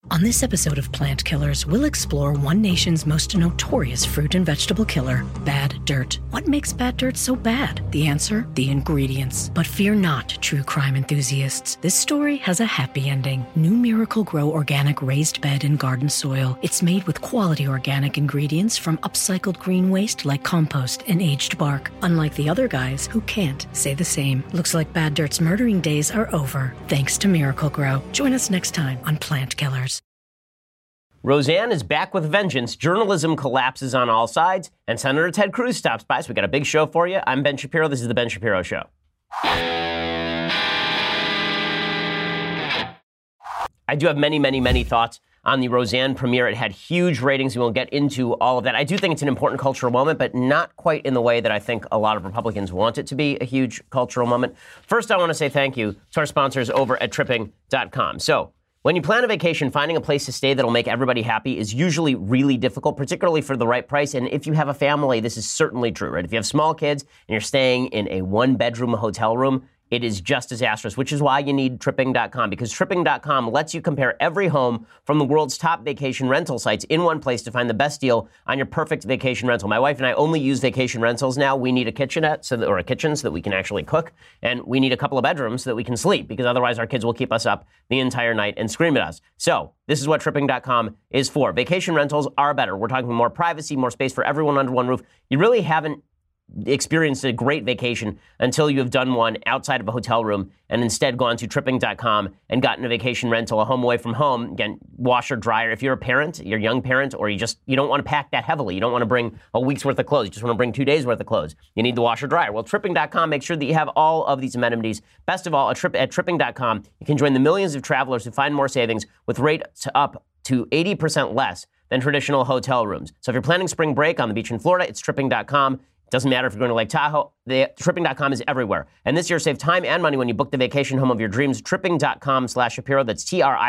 On this episode of Plant Killers, we'll explore one nation's most notorious fruit and vegetable killer, bad dirt. What makes bad dirt so bad? The answer? The ingredients. But fear not, true crime enthusiasts. This story has a happy ending. New Miracle-Gro organic raised bed and garden soil. It's made with quality organic ingredients from upcycled green waste like compost and aged bark. Unlike the other guys who can't say the same. Looks like bad dirt's murdering days are over, thanks to Miracle-Gro. Join us next time on Plant Killers. Roseanne is back with vengeance. Journalism collapses on all sides, and Senator Ted Cruz stops by. So we got a big show for you. I'm Ben Shapiro. This is The Ben Shapiro Show. I do have many thoughts on the Roseanne premiere. It had huge ratings. We won't get into all of that. I do think it's an important cultural moment, but not quite in the way that I think a lot of Republicans want it to be a huge cultural moment. First, I want to say thank you to our sponsors over at Tripping.com. So, when you plan a vacation, finding a place to stay that'll make everybody happy is usually really difficult, particularly for the right price. And if you have a family, this is certainly true, right? If you have small kids and you're staying in a one-bedroom hotel room, it is just disastrous, which is why you need Tripping.com, because Tripping.com lets you compare every home from the world's top vacation rental sites in one place to find the best deal on your perfect vacation rental. My wife and I only use vacation rentals now. We need a kitchenette or a kitchen so that we can actually cook, and we need a couple of bedrooms so that we can sleep, because otherwise our kids will keep us up the entire night and scream at us. So this is what Tripping.com is for. Vacation rentals are better. We're talking more privacy, more space for everyone under one roof. You really haven't experienced a great vacation until you have done one outside of a hotel room and instead gone to Tripping.com and gotten a vacation rental, a home away from home. Again, washer, dryer. If you're a parent, you're a young parent, or you don't want to pack that heavily. You don't want to bring a week's worth of clothes. You just want to bring 2 days worth of clothes. You need the washer, dryer. Well, Tripping.com makes sure that you have all of these amenities. Best of all, at Tripping.com, you can join the millions of travelers who find more savings with rates up to 80% less than traditional hotel rooms. So if you're planning spring break on the beach in Florida, it's Tripping.com. Doesn't matter if you're going to Lake Tahoe. Tripping.com is everywhere. And this year, save time and money when you book the vacation home of your dreams. Tripping.com/Shapiro. That's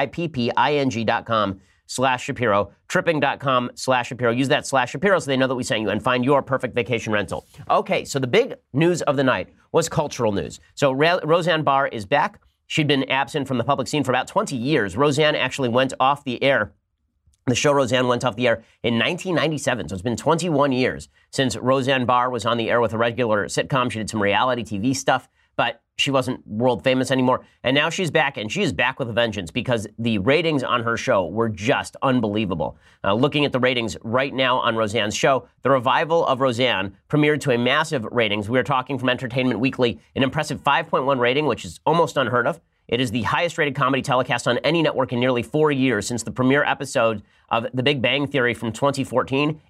TRIPPING.com/Shapiro. Tripping.com/Shapiro. Use that /Shapiro so they know that we sent you, and find your perfect vacation rental. Okay, so the big news of the night was cultural news. So Roseanne Barr is back. She'd been absent from the public scene for about 20 years. Roseanne actually went off the air. The show Roseanne went off the air in 1997, so it's been 21 years since Roseanne Barr was on the air with a regular sitcom. She did some reality TV stuff, but she wasn't world famous anymore. And now she's back, and she is back with a vengeance, because the ratings on her show were just unbelievable. Looking at the ratings right now on Roseanne's show, the revival of Roseanne premiered to a massive ratings. We are talking from Entertainment Weekly, an impressive 5.1 rating, which is almost unheard of. It is the highest-rated comedy telecast on any network in nearly 4 years since the premiere episode of The Big Bang Theory from 2014.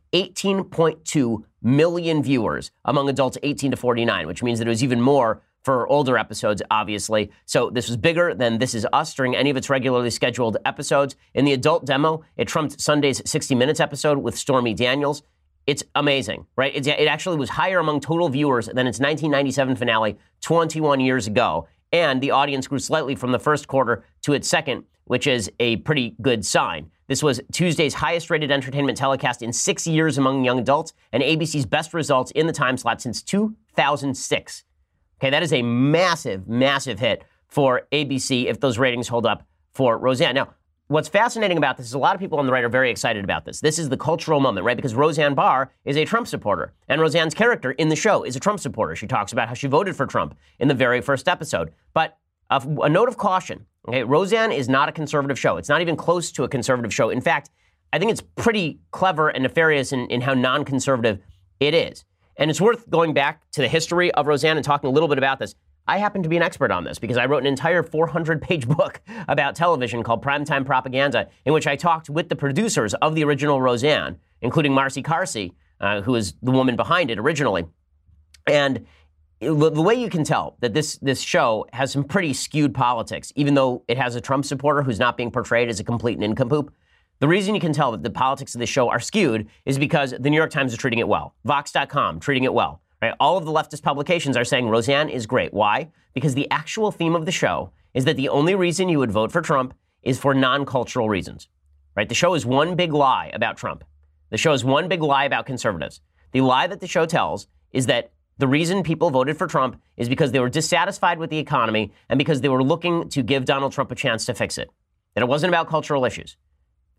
18.2 million viewers among adults 18 to 49, which means that it was even more for older episodes, obviously. So this was bigger than This Is Us during any of its regularly scheduled episodes. In the adult demo, it trumped Sunday's 60 Minutes episode with Stormy Daniels. It's amazing, right? It actually was higher among total viewers than its 1997 finale 21 years ago. And the audience grew slightly from the first quarter to its second, which is a pretty good sign. This was Tuesday's highest-rated entertainment telecast in 6 years among young adults, and ABC's best results in the time slot since 2006. Okay, that is a massive hit for ABC if those ratings hold up for Roseanne. Now, what's fascinating about this is a lot of people on the right are very excited about this. This is the cultural moment, right? Because Roseanne Barr is a Trump supporter, and Roseanne's character in the show is a Trump supporter. She talks about how she voted for Trump in the very first episode. But a note of caution, okay? Roseanne is not a conservative show. It's not even close to a conservative show. In fact, I think it's pretty clever and nefarious in how non-conservative it is. And it's worth going back to the history of Roseanne and talking a little bit about this. I happen to be an expert on this because I wrote an entire 400-page book about television called Primetime Propaganda, in which I talked with the producers of the original Roseanne, including Marcy Carsey, who is the woman behind it originally. And the way you can tell that this show has some pretty skewed politics, even though it has a Trump supporter who's not being portrayed as a complete nincompoop, the reason you can tell that the politics of this show are skewed is because the New York Times is treating it well. Vox.com treating it well. Right? All of the leftist publications are saying Roseanne is great. Why? Because the actual theme of the show is that the only reason you would vote for Trump is for non-cultural reasons. Right? The show is one big lie about Trump. The show is one big lie about conservatives. The lie that the show tells is that the reason people voted for Trump is because they were dissatisfied with the economy and because they were looking to give Donald Trump a chance to fix it. That it wasn't about cultural issues.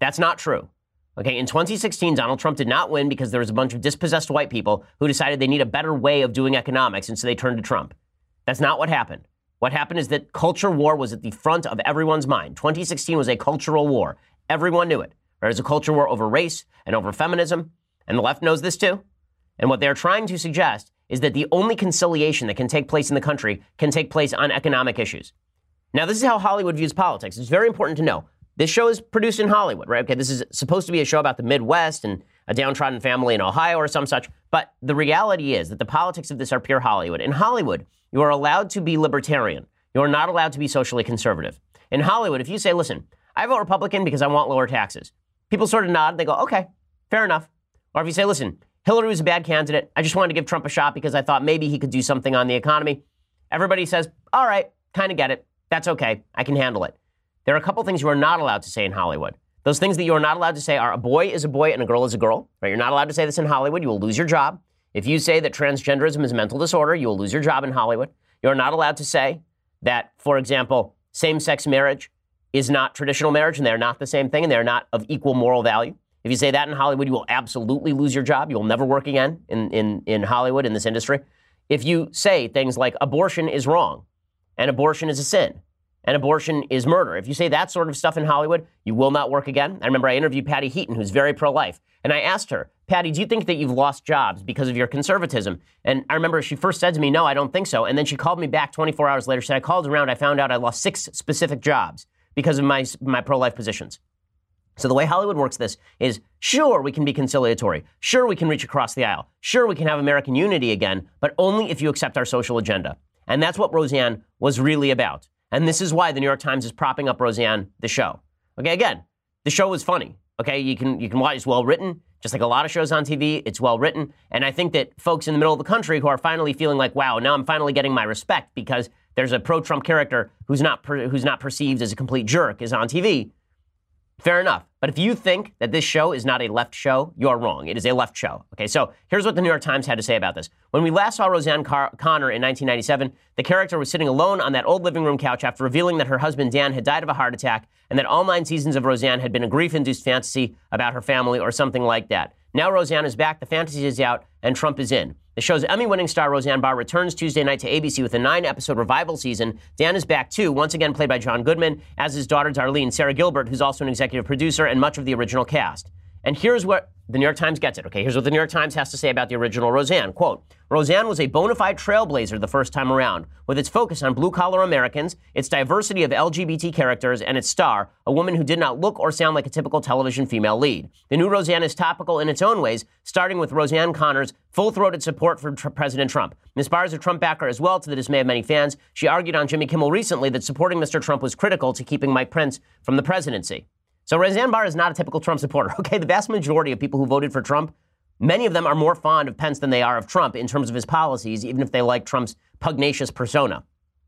That's not true. Okay, in 2016, Donald Trump did not win because there was a bunch of dispossessed white people who decided they need a better way of doing economics, and so they turned to Trump. That's not what happened. What happened is that culture war was at the front of everyone's mind. 2016 was a cultural war. Everyone knew it. There was a culture war over race and over feminism, and the left knows this too. And what they're trying to suggest is that the only conciliation that can take place in the country can take place on economic issues. Now, this is how Hollywood views politics. It's very important to know. This show is produced in Hollywood, right? Okay, this is supposed to be a show about the Midwest and a downtrodden family in Ohio or some such. But the reality is that the politics of this are pure Hollywood. In Hollywood, you are allowed to be libertarian. You are not allowed to be socially conservative. In Hollywood, if you say, listen, I vote Republican because I want lower taxes, people sort of nod. They go, okay, fair enough. Or if you say, listen, Hillary was a bad candidate. I just wanted to give Trump a shot because I thought maybe he could do something on the economy. Everybody says, all right, kind of get it. That's okay. I can handle it. There are a couple things you are not allowed to say in Hollywood. Those things that you are not allowed to say are a boy is a boy and a girl is a girl. Right? You're not allowed to say this in Hollywood. You will lose your job. If you say that transgenderism is a mental disorder, you will lose your job in Hollywood. You're not allowed to say that, for example, same-sex marriage is not traditional marriage and they're not the same thing and they're not of equal moral value. If you say that in Hollywood, you will absolutely lose your job. You will never work again in Hollywood, in this industry. If you say things like abortion is wrong and abortion is a sin and abortion is murder, if you say that sort of stuff in Hollywood, you will not work again. I remember I interviewed Patty Heaton, who's very pro-life, and I asked her, Patty, do you think that you've lost jobs because of your conservatism? And I remember she first said to me, no, I don't think so. And then she called me back 24 hours later. She said, I called around. I found out I lost 6 specific jobs because of my pro-life positions. So the way Hollywood works this is, sure, we can be conciliatory. Sure, we can reach across the aisle. Sure, we can have American unity again, but only if you accept our social agenda. And that's what Roseanne was really about. And this is why the New York Times is propping up Roseanne, the show. Okay, again, the show was funny. Okay, you can watch. It's well written, just like a lot of shows on TV. It's well written, and I think that folks in the middle of the country who are finally feeling like, wow, now I'm finally getting my respect because there's a pro-Trump character who's not perceived as a complete jerk is on TV. Fair enough. But if you think that this show is not a left show, you're wrong. It is a left show. Okay, so here's what the New York Times had to say about this. When we last saw Roseanne Connor in 1997, the character was sitting alone on that old living room couch after revealing that her husband Dan had died of a heart attack and that all 9 seasons of Roseanne had been a grief-induced fantasy about her family or something like that. Now Roseanne is back, the fantasy is out, and Trump is in. The show's Emmy-winning star Roseanne Barr returns Tuesday night to ABC with a 9-episode revival season. Dan is back too, once again played by John Goodman, as his daughter Darlene, Sarah Gilbert, who's also an executive producer, and much of the original cast. And here's what the New York Times gets it. Okay, here's what the New York Times has to say about the original Roseanne. Quote, Roseanne was a bona fide trailblazer the first time around, with its focus on blue-collar Americans, its diversity of LGBT characters, and its star, a woman who did not look or sound like a typical television female lead. The new Roseanne is topical in its own ways, starting with Roseanne Connor's full-throated support for President Trump. Ms. Barr is a Trump backer as well, to the dismay of many fans. She argued on Jimmy Kimmel recently that supporting Mr. Trump was critical to keeping Mike Pence from the presidency. So Roseanne Barr is not a typical Trump supporter. Okay, the vast majority of people who voted for Trump, many of them are more fond of Pence than they are of Trump in terms of his policies, even if they like Trump's pugnacious persona.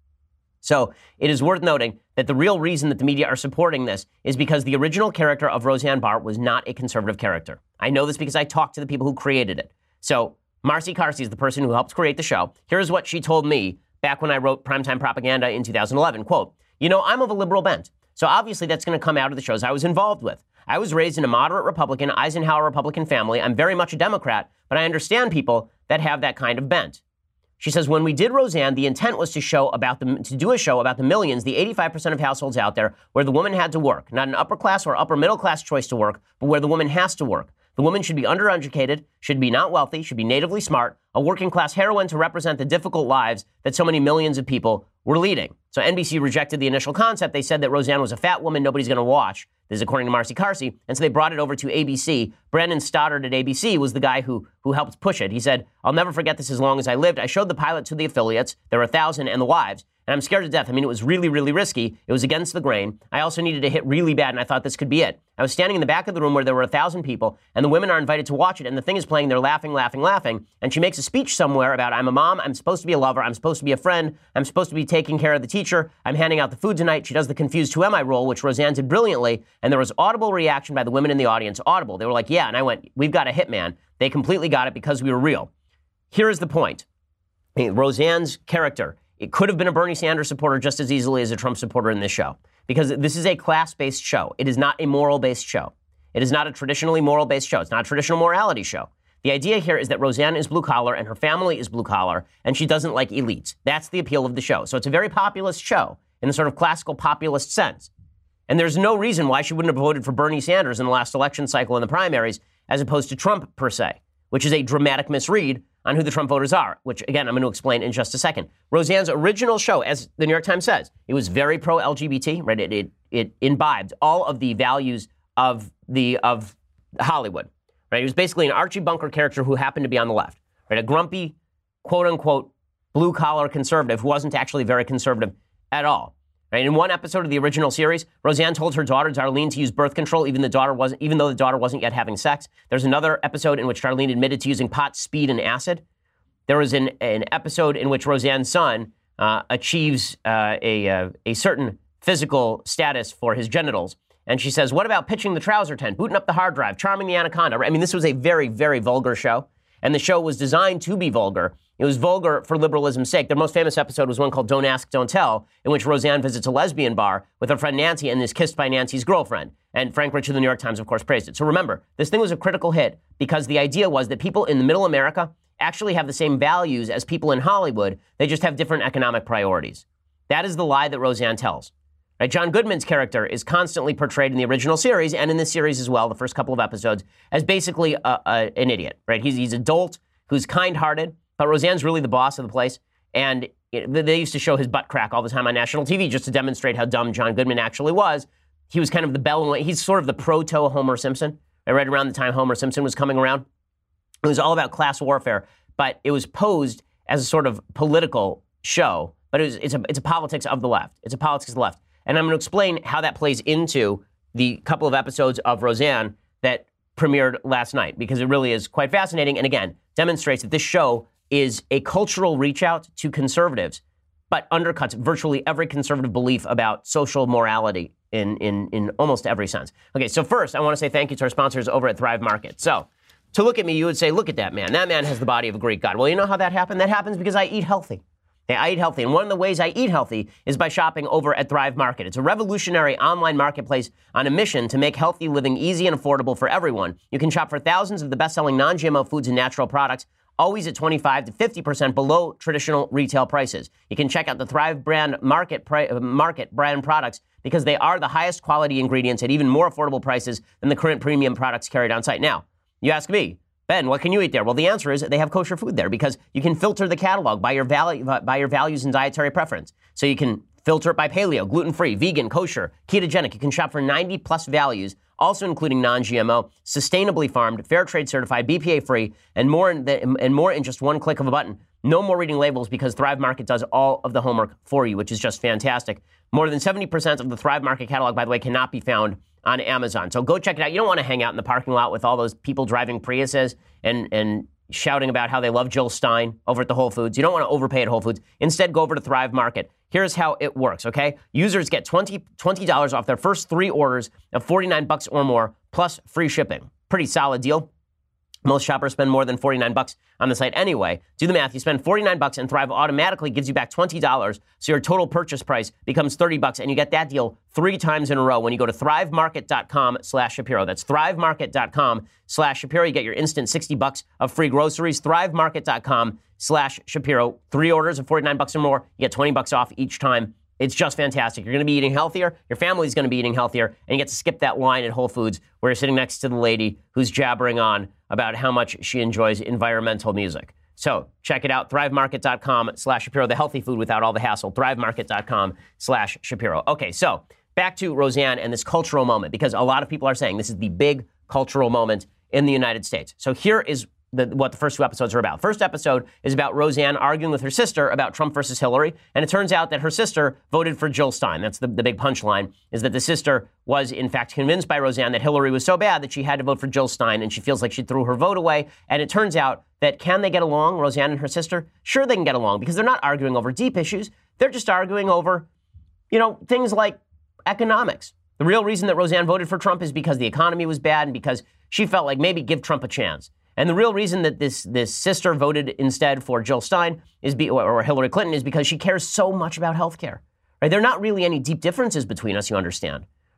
So it is worth noting that the real reason that the media are supporting this is because the original character of Roseanne Barr was not a conservative character. I know this because I talked to the people who created it. So Marcy Carsey is the person who helped create the show. Here's what she told me back when I wrote Primetime Propaganda in 2011. Quote, I'm of a liberal bent. So obviously that's going to come out of the shows I was involved with. I was raised in a moderate Republican, Eisenhower Republican family. I'm very much a Democrat, but I understand people that have that kind of bent. She says, when we did Roseanne, the intent was to do a show about the millions, the 85% of households out there where the woman had to work, not an upper class or upper middle class choice to work, but where the woman has to work. The woman should be undereducated, should be not wealthy, should be natively smart, a working class heroine to represent the difficult lives that so many millions of people were leading. So NBC rejected the initial concept. They said that Roseanne was a fat woman nobody's going to watch. This is according to Marcy Carsey. And so they brought it over to ABC. Brandon Stoddard at ABC was the guy who helped push it. He said, I'll never forget this as long as I lived. I showed the pilot to the affiliates. There were 1,000 and the wives. And I'm scared to death. I mean, it was really, really risky. It was against the grain. I also needed to hit really bad, and I thought this could be it. I was standing in the back of the room where there were 1,000 people, and the women are invited to watch it, and the thing is playing. They're laughing, laughing, laughing. And she makes a speech somewhere about, I'm a mom, I'm supposed to be a lover, I'm supposed to be a friend, I'm supposed to be taking care of the teacher, I'm handing out the food tonight. She does the confused who am I role, which Roseanne did brilliantly, and there was audible reaction by the women in the audience. Audible. They were like, yeah, and I went, we've got a hitman. They completely got it because we were real. Here is the point. Roseanne's character, it could have been a Bernie Sanders supporter just as easily as a Trump supporter in this show, because this is a class-based show. It is not a moral-based show. It is not a traditionally moral-based show. It's not a traditional morality show. The idea here is that Roseanne is blue-collar and her family is blue-collar, and she doesn't like elites. That's the appeal of the show. So it's a very populist show in a sort of classical populist sense. And there's no reason why she wouldn't have voted for Bernie Sanders in the last election cycle in the primaries as opposed to Trump, per se, which is a dramatic misread on who the Trump voters are, which, again, I'm going to explain in just a second. Roseanne's original show, as the New York Times says, it was very pro-LGBT, right? It imbibed all of the values of Hollywood, right? He was basically an Archie Bunker character who happened to be on the left, right? A grumpy, quote-unquote, blue-collar conservative who wasn't actually very conservative at all. Right? In one episode of the original series, Roseanne told her daughter, Darlene, to use birth control even though the daughter wasn't yet having sex. There's another episode in which Darlene admitted to using pot, speed, and acid. There was an episode in which Roseanne's son achieves a certain physical status for his genitals. And she says, what about pitching the trouser tent, booting up the hard drive, charming the anaconda? I mean, this was a very, very vulgar show. And the show was designed to be vulgar. It was vulgar for liberalism's sake. Their most famous episode was one called Don't Ask, Don't Tell, in which Roseanne visits a lesbian bar with her friend Nancy and is kissed by Nancy's girlfriend. And Frank Rich of the New York Times, of course, praised it. So remember, this thing was a critical hit because the idea was that people in the middle America actually have the same values as people in Hollywood. They just have different economic priorities. That is the lie that Roseanne tells. Right? John Goodman's character is constantly portrayed in the original series and in this series as well, the first couple of episodes, as basically an idiot. Right? He's a dolt who's kind-hearted, but Roseanne's really the boss of the place. And they used to show his butt crack all the time on national TV just to demonstrate how dumb John Goodman actually was. He was kind of the bell. He's sort of the proto Homer Simpson. Right around the time Homer Simpson was coming around. It was all about class warfare, but it was posed as a sort of political show. But it's a politics of the left. It's a politics of the left. And I'm going to explain how that plays into the couple of episodes of Roseanne that premiered last night, because it really is quite fascinating. And again, demonstrates that this show is a cultural reach out to conservatives, but undercuts virtually every conservative belief about social morality in almost every sense. Okay, so first, I want to say thank you to our sponsors over at Thrive Market. So to look at me, you would say, look at that man. That man has the body of a Greek god. Well, you know how that happened? That happens because I eat healthy. Okay, I eat healthy. And one of the ways I eat healthy is by shopping over at Thrive Market. It's a revolutionary online marketplace on a mission to make healthy living easy and affordable for everyone. You can shop for thousands of the best-selling non-GMO foods and natural products, always at 25 to 50% below traditional retail prices. You can check out the Thrive brand market brand products because they are the highest quality ingredients at even more affordable prices than the current premium products carried on site. Now, you ask me, Ben, what can you eat there? Well, the answer is they have kosher food there because you can filter the catalog by your values and dietary preference. So you can filter it by paleo, gluten-free, vegan, kosher, ketogenic. You can shop for 90 plus values, also including non-GMO, sustainably farmed, fair trade certified, BPA-free, and more in just one click of a button. No more reading labels because Thrive Market does all of the homework for you, which is just fantastic. More than 70% of the Thrive Market catalog, by the way, cannot be found on Amazon. So go check it out. You don't want to hang out in the parking lot with all those people driving Priuses and shouting about how they love Jill Stein over at the Whole Foods. You don't want to overpay at Whole Foods. Instead, go over to Thrive Market. Here's how it works, okay? Users get $20 off their first 3 orders of $49 or more, plus free shipping. Pretty solid deal. Most shoppers spend more than $49 on the site anyway. Do the math. You spend $49 and Thrive automatically gives you back $20. So your total purchase price becomes $30 and you get that deal 3 times in a row when you go to thrivemarket.com/Shapiro. That's thrivemarket.com/Shapiro. You get your instant $60 of free groceries. Thrivemarket.com/Shapiro. 3 orders of $49 or more. You get $20 off each time. It's just fantastic. You're going to be eating healthier. Your family's going to be eating healthier. And you get to skip that line at Whole Foods where you're sitting next to the lady who's jabbering on about how much she enjoys environmental music. So check it out. ThriveMarket.com/Shapiro. The healthy food without all the hassle. ThriveMarket.com/Shapiro. Okay, so back to Roseanne and this cultural moment, because a lot of people are saying this is the big cultural moment in the United States. So here is what the first 2 episodes are about. First episode is about Roseanne arguing with her sister about Trump versus Hillary. And it turns out that her sister voted for Jill Stein. That's the big punchline, is that the sister was, in fact, convinced by Roseanne that Hillary was so bad that she had to vote for Jill Stein, and she feels like she threw her vote away. And it turns out that can they get along, Roseanne and her sister? Sure, they can get along, because they're not arguing over deep issues. They're just arguing over, things like economics. The real reason that Roseanne voted for Trump is because the economy was bad and because she felt like maybe give Trump a chance. And the real reason that this sister voted instead for Jill Stein or Hillary Clinton is because she cares so much about health care. Right? There are not really any deep differences between us, you understand.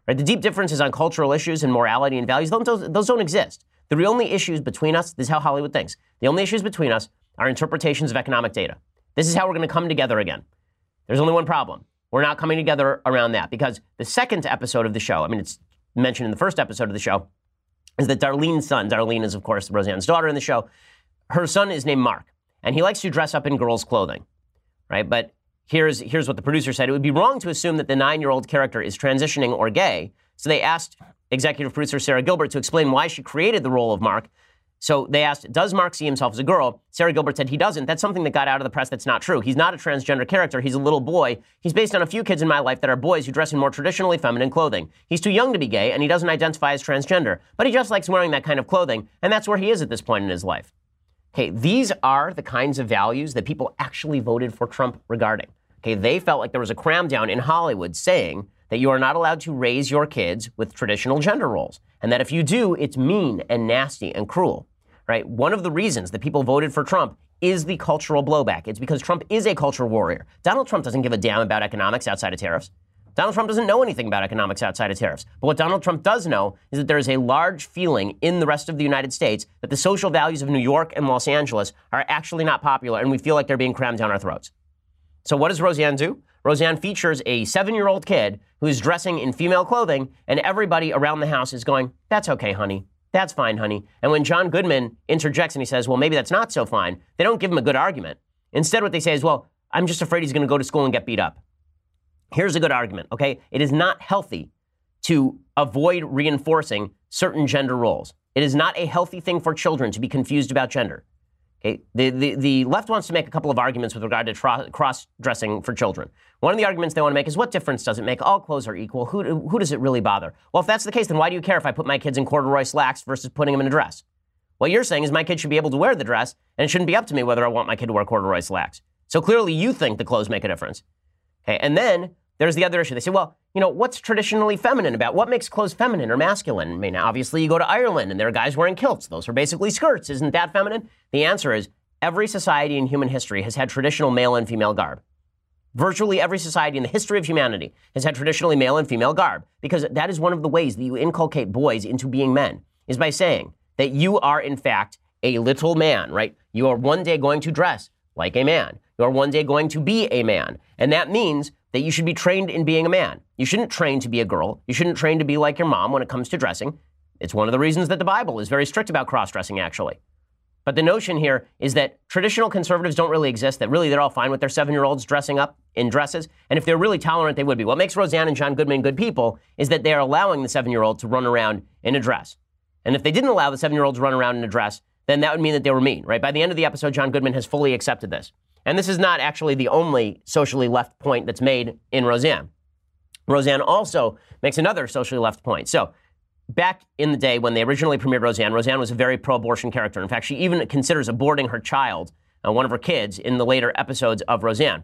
right? The deep differences on cultural issues and morality and values, those don't exist. The only issues between us, this is how Hollywood thinks, the only issues between us are interpretations of economic data. This is how we're going to come together again. There's only one problem. We're not coming together around that because the second episode of the show, I mean, it's mentioned in the first episode of the show, is that Darlene's son, Darlene is, of course, Roseanne's daughter in the show, her son is named Mark, and he likes to dress up in girls' clothing, right? But here's what the producer said. It would be wrong to assume that the 9-year-old character is transitioning or gay, so they asked executive producer Sarah Gilbert to explain why she created the role of Mark. So they asked, does Mark see himself as a girl? Sarah Gilbert said he doesn't. That's something that got out of the press that's not true. He's not a transgender character. He's a little boy. He's based on a few kids in my life that are boys who dress in more traditionally feminine clothing. He's too young to be gay, and he doesn't identify as transgender. But he just likes wearing that kind of clothing, and that's where he is at this point in his life. Okay, these are the kinds of values that people actually voted for Trump regarding. Okay, they felt like there was a cram-down in Hollywood saying that you are not allowed to raise your kids with traditional gender roles, and that if you do, it's mean and nasty and cruel. Right? One of the reasons that people voted for Trump is the cultural blowback. It's because Trump is a culture warrior. Donald Trump doesn't give a damn about economics outside of tariffs. Donald Trump doesn't know anything about economics outside of tariffs. But what Donald Trump does know is that there is a large feeling in the rest of the United States that the social values of New York and Los Angeles are actually not popular, and we feel like they're being crammed down our throats. So what does Roseanne do? Roseanne features a 7-year-old kid who's dressing in female clothing, and everybody around the house is going, that's okay, honey. That's fine, honey. And when John Goodman interjects and he says, well, maybe that's not so fine, they don't give him a good argument. Instead, what they say is, well, I'm just afraid he's going to go to school and get beat up. Here's a good argument, okay? It is not healthy to avoid reinforcing certain gender roles. It is not a healthy thing for children to be confused about gender. Okay? The left wants to make a couple of arguments with regard to cross-dressing for children. One of the arguments they want to make is, what difference does it make? All clothes are equal. Who does it really bother? Well, if that's the case, then why do you care if I put my kids in corduroy slacks versus putting them in a dress? What you're saying is my kid should be able to wear the dress, and it shouldn't be up to me whether I want my kid to wear corduroy slacks. So clearly you think the clothes make a difference. Okay, and then there's the other issue. They say, well, what's traditionally feminine about? What makes clothes feminine or masculine? I mean, obviously you go to Ireland and there are guys wearing kilts. Those are basically skirts. Isn't that feminine? The answer is every society in human history has had traditional male and female garb. Virtually every society in the history of humanity has had traditionally male and female garb, because that is one of the ways that you inculcate boys into being men, is by saying that you are, in fact, a little man, right? You are one day going to dress like a man. You are one day going to be a man. And that means that you should be trained in being a man. You shouldn't train to be a girl. You shouldn't train to be like your mom when it comes to dressing. It's one of the reasons that the Bible is very strict about cross-dressing, actually. But the notion here is that traditional conservatives don't really exist, that really they're all fine with their 7-year-olds dressing up in dresses. And if they're really tolerant, they would be. What makes Roseanne and John Goodman good people is that they are allowing the 7-year-old to run around in a dress. And if they didn't allow the 7-year-old to run around in a dress, then that would mean that they were mean, right? By the end of the episode, John Goodman has fully accepted this. And this is not actually the only socially left point that's made in Roseanne. Roseanne also makes another socially left point. So back in the day when they originally premiered Roseanne, Roseanne was a very pro-abortion character. In fact, she even considers aborting her child, one of her kids, in the later episodes of Roseanne.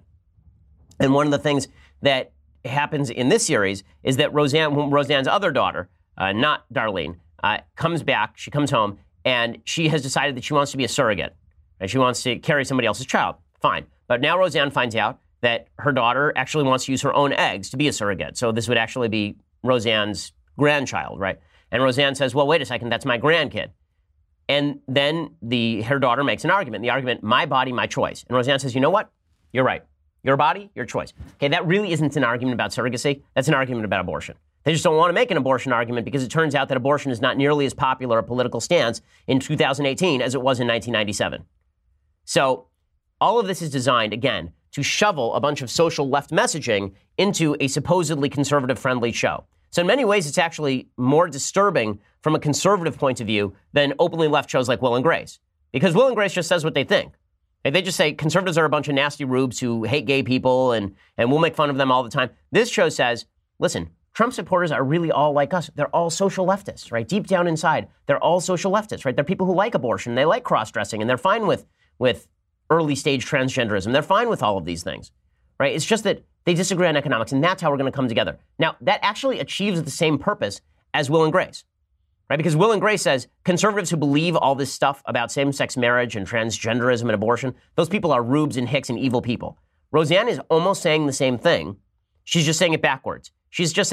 And one of the things that happens in this series is that Roseanne's other daughter, not Darlene, comes back, she comes home, and she has decided that she wants to be a surrogate. And she wants to carry somebody else's child. Fine. But now Roseanne finds out that her daughter actually wants to use her own eggs to be a surrogate. So this would actually be Roseanne's grandchild, right? And Roseanne says, well, wait a second, that's my grandkid. And then her daughter makes an argument. The argument, my body, my choice. And Roseanne says, you know what? You're right. Your body, your choice. Okay, that really isn't an argument about surrogacy. That's an argument about abortion. They just don't want to make an abortion argument because it turns out that abortion is not nearly as popular a political stance in 2018 as it was in 1997. So all of this is designed, again, to shovel a bunch of social left messaging into a supposedly conservative-friendly show. So in many ways, it's actually more disturbing from a conservative point of view than openly left shows like Will and Grace. Because Will and Grace just says what they think. They just say conservatives are a bunch of nasty rubes who hate gay people and we'll make fun of them all the time. This show says, listen, Trump supporters are really all like us. They're all social leftists, right? Deep down inside, they're all social leftists, right? They're people who like abortion, they like cross-dressing, and they're fine with early-stage transgenderism. They're fine with all of these things, right? It's just that they disagree on economics, and that's how we're going to come together. Now, that actually achieves the same purpose as Will and Grace, right? Because Will and Grace says conservatives who believe all this stuff about same-sex marriage and transgenderism and abortion, those people are rubes and hicks and evil people. Roseanne is almost saying the same thing. She's just saying it backwards. She's just saying,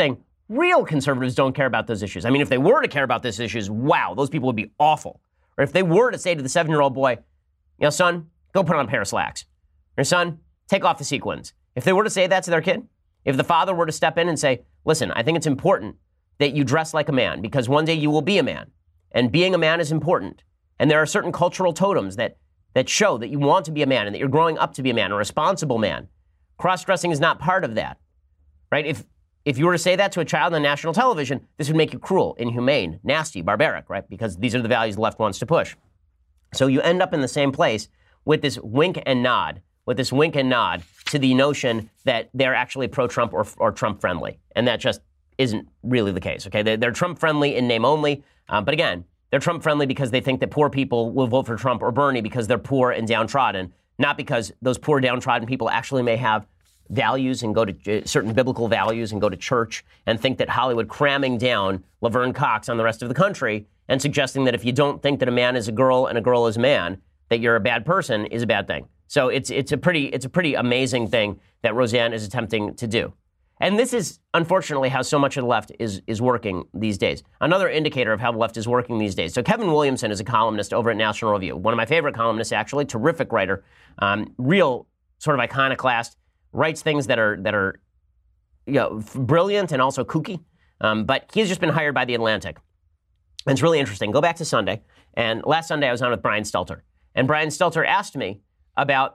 real conservatives don't care about those issues. I mean, if they were to care about those issues, wow, those people would be awful. Or if they were to say to the 7-year-old boy, son, go put on a pair of slacks. Or son, take off the sequins. If they were to say that to their kid, if the father were to step in and say, listen, I think it's important that you dress like a man because one day you will be a man. And being a man is important. And there are certain cultural totems that show that you want to be a man and that you're growing up to be a man, a responsible man. Cross-dressing is not part of that, right? If you were to say that to a child on national television, this would make you cruel, inhumane, nasty, barbaric, right? Because these are the values the left wants to push. So you end up in the same place with this wink and nod to the notion that they're actually pro-Trump or Trump-friendly. And that just isn't really the case, okay? They're Trump-friendly in name only, but again, they're Trump-friendly because they think that poor people will vote for Trump or Bernie because they're poor and downtrodden, not because those poor, downtrodden people actually may have values and go to certain biblical values and go to church and think that Hollywood cramming down Laverne Cox on the rest of the country and suggesting that if you don't think that a man is a girl and a girl is a man, that you're a bad person is a bad thing. So it's a pretty amazing thing that Roseanne is attempting to do. And this is, unfortunately, how so much of the left is working these days. Another indicator of how the left is working these days. So Kevin Williamson is a columnist over at National Review. One of my favorite columnists, actually, terrific writer, real sort of iconoclast, writes things that are brilliant and also kooky. But he's just been hired by The Atlantic. And it's really interesting. Go back to Sunday. And last Sunday I was on with Brian Stelter. And Brian Stelter asked me about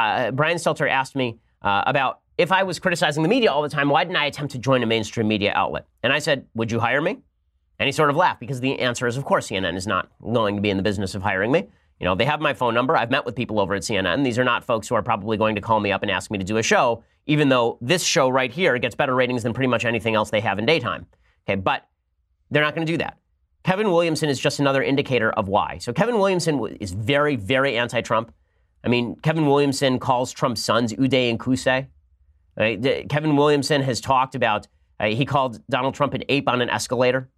about if I was criticizing the media all the time, why didn't I attempt to join a mainstream media outlet? And I said, would you hire me? And he sort of laughed because the answer is, of course, CNN is not going to be in the business of hiring me. They have my phone number. I've met with people over at CNN. These are not folks who are probably going to call me up and ask me to do a show, even though this show right here gets better ratings than pretty much anything else they have in daytime. Okay, but they're not going to do that. Kevin Williamson is just another indicator of why. So Kevin Williamson is very, very anti-Trump. I mean, Kevin Williamson calls Trump's sons Uday and Qusay. Right? Kevin Williamson has talked about, he called Donald Trump an ape on an escalator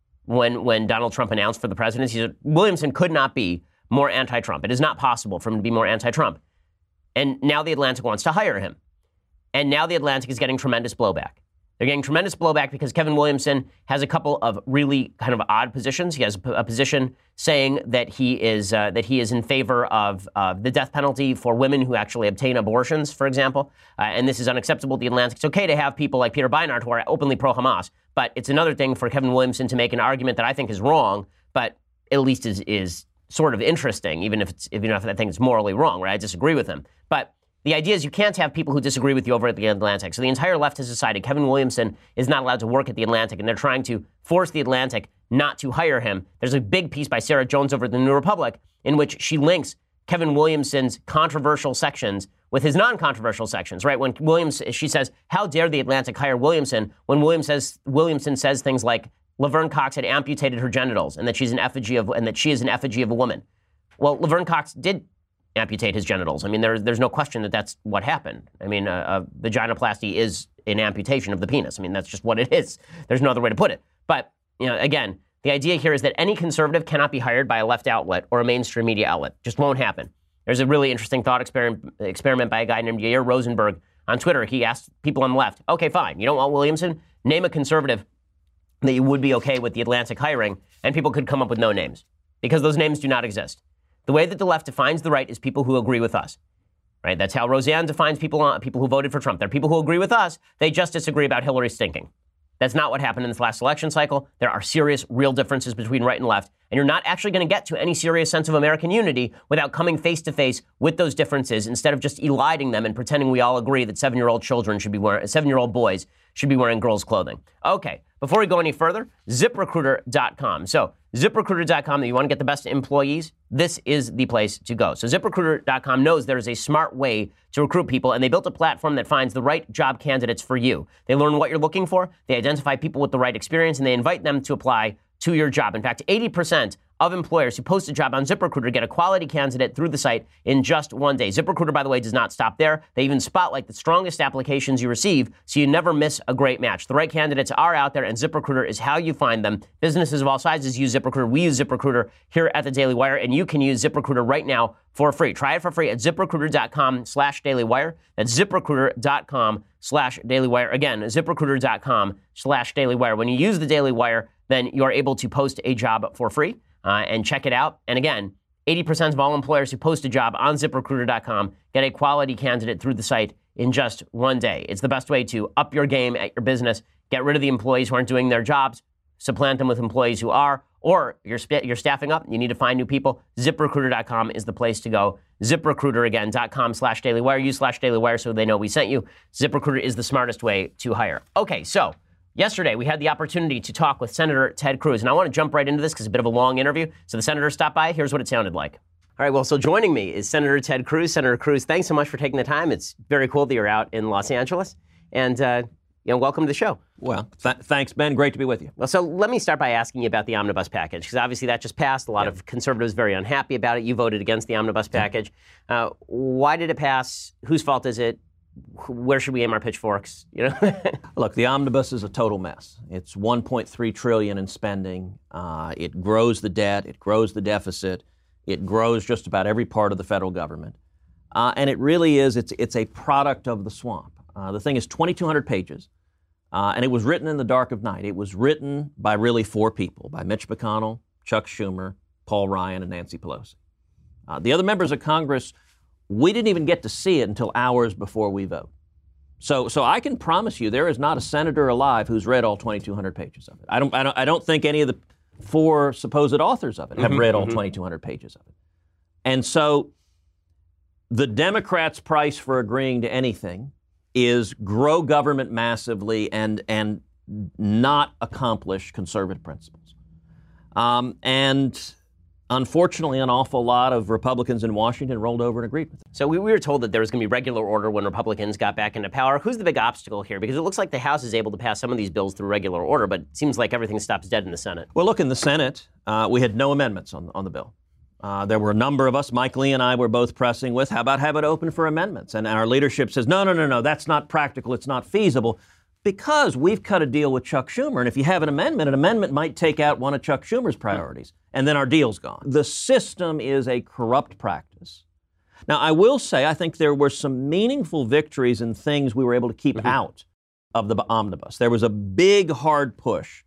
when Donald Trump announced for the presidency. He said, Williamson could not be more anti-Trump. It is not possible for him to be more anti-Trump. And now The Atlantic wants to hire him. And now The Atlantic is getting tremendous blowback. They're getting tremendous blowback because Kevin Williamson has a couple of really kind of odd positions. He has a position saying that he is in favor of the death penalty for women who actually obtain abortions, for example. And this is unacceptable to The Atlantic. It's okay to have people like Peter Beinart who are openly pro-Hamas, but it's another thing for Kevin Williamson to make an argument that I think is wrong, but at least is sort of interesting, even if I think it's morally wrong, right? I disagree with him. But the idea is you can't have people who disagree with you over at The Atlantic. So the entire left has decided Kevin Williamson is not allowed to work at The Atlantic, and they're trying to force The Atlantic not to hire him. There's a big piece by Sarah Jones over at The New Republic in which she links Kevin Williamson's controversial sections with his non-controversial sections, right? When she says, how dare The Atlantic hire Williamson, when Williamson says things like Laverne Cox had amputated her genitals and that she is an effigy of a woman. Well, Laverne Cox did amputate his genitals. I mean, there's no question that that's what happened. I mean, vaginoplasty is an amputation of the penis. I mean, that's just what it is. There's no other way to put it. But, again, the idea here is that any conservative cannot be hired by a left outlet or a mainstream media outlet. Just won't happen. There's a really interesting thought experiment by a guy named Yair Rosenberg on Twitter. He asked people on the left, okay, fine, you don't want Williamson? Name a conservative that you would be okay with The Atlantic hiring, and people could come up with no names because those names do not exist. The way that the left defines the right is people who agree with us, right? That's how Roseanne defines people who voted for Trump. They're people who agree with us. They just disagree about Hillary stinking. That's not what happened in this last election cycle. There are serious, real differences between right and left, and you're not actually going to get to any serious sense of American unity without coming face to face with those differences instead of just eliding them and pretending we all agree that 7-year-old boys should be wearing girls' clothing. Okay, before we go any further, ZipRecruiter.com. So ZipRecruiter.com, that you want to get the best employees, this is the place to go. So ZipRecruiter.com knows there is a smart way to recruit people, and they built a platform that finds the right job candidates for you. They learn what you're looking for, they identify people with the right experience, and they invite them to apply to your job. In fact, 80% of employers who post a job on ZipRecruiter get a quality candidate through the site in just one day. ZipRecruiter, by the way, does not stop there. They even spotlight the strongest applications you receive, so you never miss a great match. The right candidates are out there, and ZipRecruiter is how you find them. Businesses of all sizes use ZipRecruiter. We use ZipRecruiter here at the Daily Wire, and you can use ZipRecruiter right now for free. Try it for free at ZipRecruiter.com/dailywire. That's ZipRecruiter.com/dailywire. Again, ZipRecruiter.com/dailywire. When you use the Daily Wire, then you're able to post a job for free. And check it out. And again, 80% of all employers who post a job on ZipRecruiter.com get a quality candidate through the site in just one day. It's the best way to up your game at your business, get rid of the employees who aren't doing their jobs, supplant them with employees who are, or you're staffing up, you need to find new people. ZipRecruiter.com is the place to go. ZipRecruiter, again, .com/dailywire. Use /dailywire so they know we sent you. ZipRecruiter is the smartest way to hire. Okay, so yesterday, we had the opportunity to talk with Senator Ted Cruz, and I want to jump right into this because it's a bit of a long interview. So the senator stopped by. Here's what it sounded like. All right, well, so joining me is Senator Ted Cruz. Senator Cruz, thanks so much for taking the time. It's very cool that you're out in Los Angeles, and welcome to the show. Well, thanks, Ben. Great to be with you. Well, so let me start by asking you about the omnibus package, because obviously that just passed. A lot of conservatives very unhappy about it. You voted against the omnibus package. Why did it pass? Whose fault is it? Where should we aim our pitchforks? Look, the omnibus is a total mess. It's $1.3 trillion in spending. It grows the debt. It grows the deficit. It grows just about every part of the federal government. And it really is, it's a product of the swamp. The thing is 2,200 pages, and it was written in the dark of night. It was written by really four people, by Mitch McConnell, Chuck Schumer, Paul Ryan, and Nancy Pelosi. The other members of Congress, we didn't even get to see it until hours before we vote. So I can promise you there is not a senator alive who's read all 2,200 pages of it. I don't think any of the four supposed authors of it have read all 2,200 pages of it. And so the Democrats' price for agreeing to anything is grow government massively and not accomplish conservative principles. And unfortunately, an awful lot of Republicans in Washington rolled over and agreed with it. So we were told that there was going to be regular order when Republicans got back into power. Who's the big obstacle here? Because it looks like the House is able to pass some of these bills through regular order, but it seems like everything stops dead in the Senate. Well, look, in the Senate, we had no amendments on the bill. There were a number of us, Mike Lee and I were both pressing with, how about have it open for amendments? And our leadership says, no, that's not practical, it's not feasible. Because we've cut a deal with Chuck Schumer, and if you have an amendment might take out one of Chuck Schumer's priorities, and then our deal's gone. The system is a corrupt practice. Now, I will say, I think there were some meaningful victories in things we were able to keep out of the omnibus. There was a big, hard push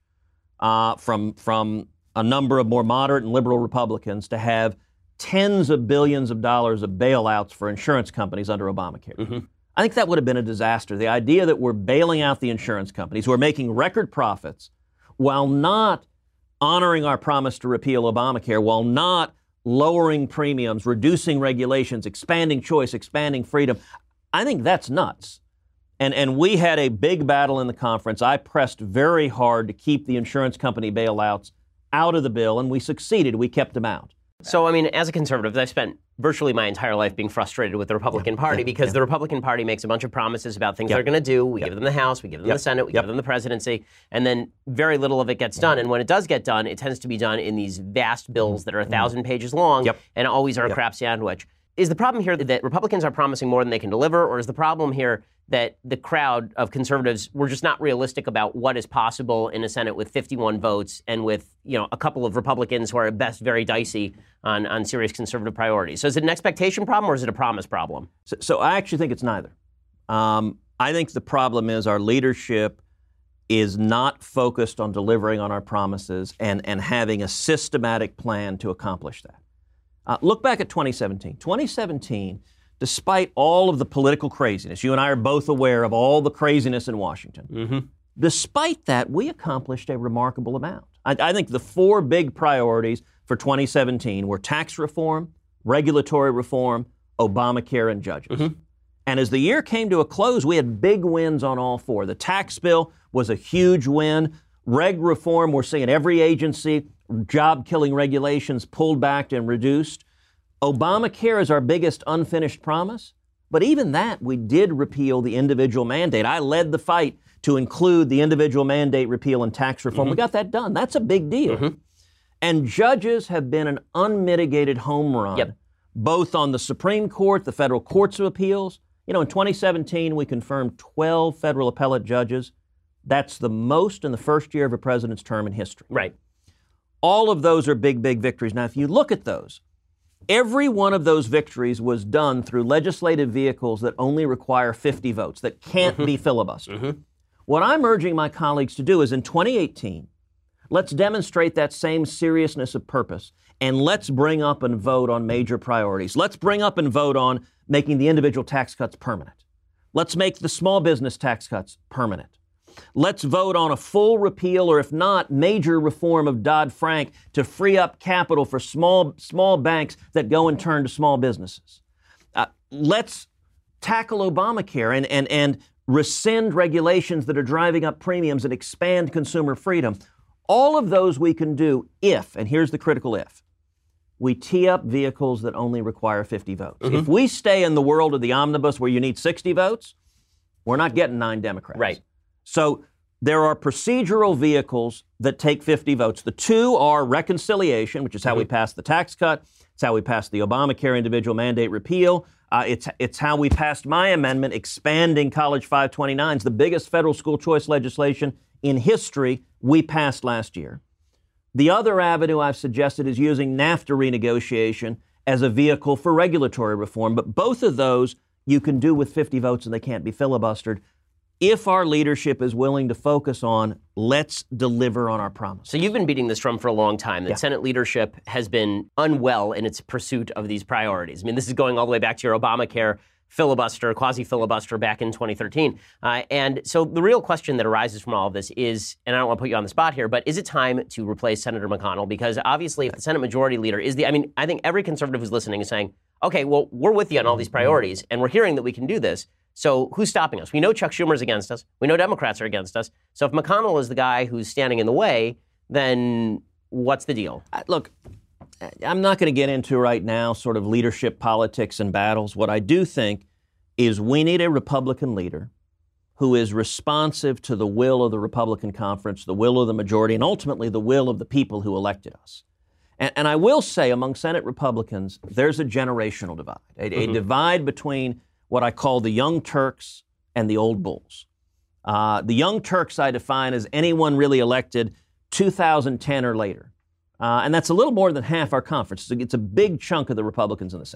from a number of more moderate and liberal Republicans to have tens of billions of dollars of bailouts for insurance companies under Obamacare. I think that would have been a disaster. The idea that we're bailing out the insurance companies who are making record profits while not honoring our promise to repeal Obamacare, while not lowering premiums, reducing regulations, expanding choice, expanding freedom. I think that's nuts. And we had a big battle in the conference. I pressed very hard to keep the insurance company bailouts out of the bill, and we succeeded. We kept them out. So, I mean, as a conservative, I've spent virtually my entire life being frustrated with the Republican Party because the Republican Party makes a bunch of promises about things they're going to do. We give them the House, we give them the Senate, we give them the presidency, and then very little of it gets done. And when it does get done, it tends to be done in these vast bills that are 1,000 pages long and always are a crap sandwich. Is the problem here that Republicans are promising more than they can deliver, or is the problem here that the crowd of conservatives were just not realistic about what is possible in a Senate with 51 votes and with, a couple of Republicans who are at best very dicey on serious conservative priorities? So is it an expectation problem or is it a promise problem? So I actually think it's neither. I think the problem is our leadership is not focused on delivering on our promises and having a systematic plan to accomplish that. Look back at 2017. 2017, despite all of the political craziness, you and I are both aware of all the craziness in Washington. Despite that, we accomplished a remarkable amount. I think the four big priorities for 2017 were tax reform, regulatory reform, Obamacare, and judges. And as the year came to a close, we had big wins on all four. The tax bill was a huge win. Reg reform, we're seeing every agency, job-killing regulations pulled back and reduced. Obamacare is our biggest unfinished promise. But even that, we did repeal the individual mandate. I led the fight to include the individual mandate repeal and tax reform. We got that done. That's a big deal. And judges have been an unmitigated home run, both on the Supreme Court, the federal courts of appeals. You know, in 2017, we confirmed 12 federal appellate judges. That's the most in the first year of a president's term in history. Right. All of those are big, big victories. Now, if you look at those, every one of those victories was done through legislative vehicles that only require 50 votes, that can't be filibustered. What I'm urging my colleagues to do is in 2018, let's demonstrate that same seriousness of purpose, and let's bring up and vote on major priorities. Let's bring up and vote on making the individual tax cuts permanent. Let's make the small business tax cuts permanent. Let's vote on a full repeal, or if not, major reform of Dodd-Frank to free up capital for small banks that go and turn to small businesses. Let's tackle Obamacare and rescind regulations that are driving up premiums and expand consumer freedom. All of those we can do if, and here's the critical if, we tee up vehicles that only require 50 votes. If we stay in the world of the omnibus where you need 60 votes, we're not getting 9 Democrats. Right. So there are procedural vehicles that take 50 votes. The two are reconciliation, which is how we passed the tax cut. It's how we passed the Obamacare individual mandate repeal. It's how we passed my amendment expanding College 529s, the biggest federal school choice legislation in history we passed last year. The other avenue I've suggested is using NAFTA renegotiation as a vehicle for regulatory reform. But both of those you can do with 50 votes and they can't be filibustered if our leadership is willing to focus on let's deliver on our promise. So you've been beating this drum for a long time, that Senate leadership has been unwell in its pursuit of these priorities. I mean, this is going all the way back to your Obamacare filibuster, quasi-filibuster back in 2013. And so the real question that arises from all of this is, and I don't want to put you on the spot here, but is it time to replace Senator McConnell? Because obviously if the Senate Majority Leader is I think every conservative who's listening is saying, okay, well, we're with you on all these priorities, and we're hearing that we can do this. So who's stopping us? We know Chuck Schumer's against us. We know Democrats are against us. So if McConnell is the guy who's standing in the way, then what's the deal? Look, I'm not going to get into right now sort of leadership politics and battles. What I do think is we need a Republican leader who is responsive to the will of the Republican conference, the will of the majority, and ultimately the will of the people who elected us. And I will say among Senate Republicans, there's a generational divide, a divide between what I call the young Turks and the old bulls. The young Turks I define as anyone really elected 2010 or later. And that's a little more than half our conference. It's a big chunk of the Republicans in the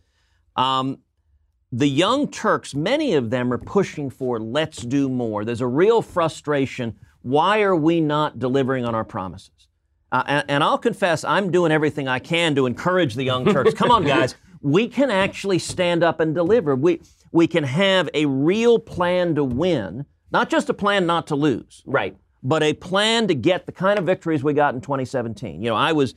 Senate. The young Turks, many of them are pushing for let's do more. There's a real frustration. Why are we not delivering on our promises? And I'll confess, I'm doing everything I can to encourage the young Turks. Come on, guys. We can actually stand up and deliver. We can have a real plan to win, not just a plan not to lose. Right. But a plan to get the kind of victories we got in 2017. You know, I was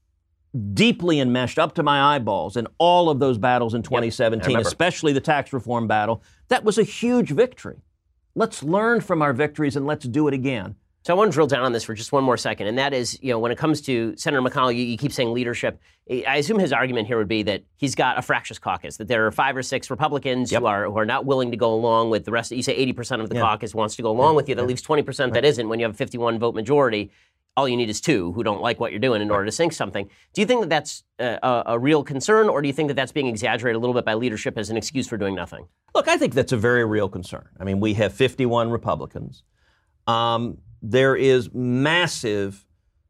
deeply enmeshed up to my eyeballs in all of those battles in 2017, especially the tax reform battle. That was a huge victory. Let's learn from our victories and let's do it again. So I want to drill down on this for just one more second, and that is, you know, when it comes to Senator McConnell, you keep saying leadership. I assume his argument here would be that he's got a fractious caucus, that there are 5 or 6 Republicans who are not willing to go along with the rest. You say 80% of the caucus wants to go along with you. That leaves 20% that isn't. When you have a 51-vote majority, all you need is 2 who don't like what you're doing in order to sink something. Do you think that that's a real concern, or do you think that that's being exaggerated a little bit by leadership as an excuse for doing nothing? Look, I think that's a very real concern. I mean, we have 51 Republicans. There is a massive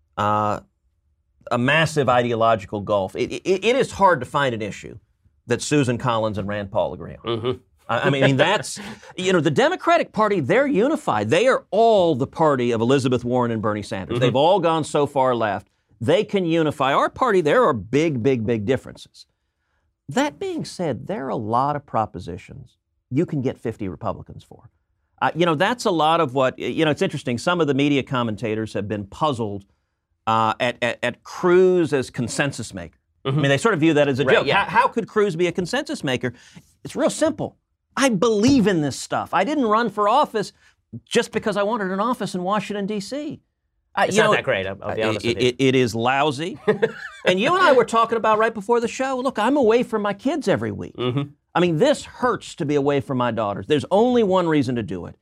ideological gulf. It is hard to find an issue that Susan Collins and Rand Paul agree on. I mean, that's, you know, the Democratic Party, they're unified. They are all the party of Elizabeth Warren and Bernie Sanders. They've all gone so far left. They can unify. Our party, there are big, big, big differences. That being said, there are a lot of propositions you can get 50 Republicans for. You know, that's a lot of what, you know, it's interesting. Some of the media commentators have been puzzled at Cruz as consensus maker. I mean, they sort of view that as a joke. Yeah. How could Cruz be a consensus maker? It's real simple. I believe in this stuff. I didn't run for office just because I wanted an office in Washington, D.C. It's not that great, I'll be honest with you. It is lousy. And you and I were talking about right before the show, look, I'm away from my kids every week. I mean, this hurts to be away from my daughters. There's only one reason to do it,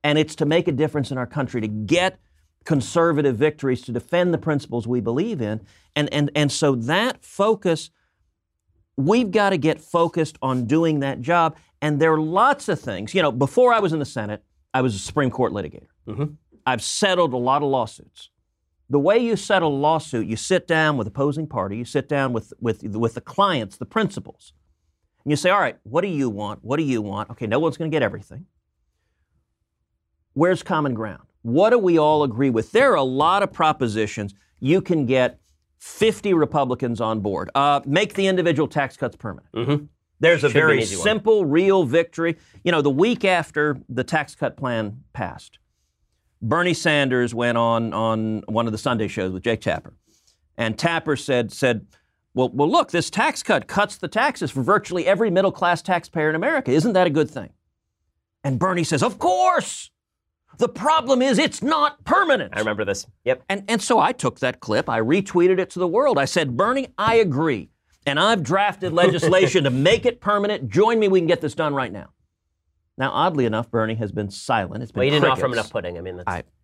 and it's to make a difference in our country, to get conservative victories, to defend the principles we believe in. And so that focus, we've got to get focused on doing that job. And there are lots of things. You know, before I was in the Senate, I was a Supreme Court litigator. Mm-hmm. I've settled a lot of lawsuits. The way you settle a lawsuit, you sit down with opposing party, you sit down with the clients, the principals, and you say, all right, what do you want? What do you want? Okay, no one's going to get everything. Where's common ground? What do we all agree with? There are a lot of propositions. You can get 50 Republicans on board. Make the individual tax cuts permanent. Mm-hmm. There's a very simple, real victory. You know, the week after the tax cut plan passed, Bernie Sanders went on one of the Sunday shows with Jake Tapper. And Tapper said, well, look, this tax cut cuts the taxes for virtually every middle-class taxpayer in America. Isn't that a good thing? And Bernie says, of course. The problem is it's not permanent. I remember this. Yep. And so I took that clip. I retweeted it to the world. I said, Bernie, I agree. And I've drafted legislation to make it permanent. Join me. We can get this done right now. Now, oddly enough, Bernie has been silent. It's been you didn't crickets. offer him enough pudding. I mean,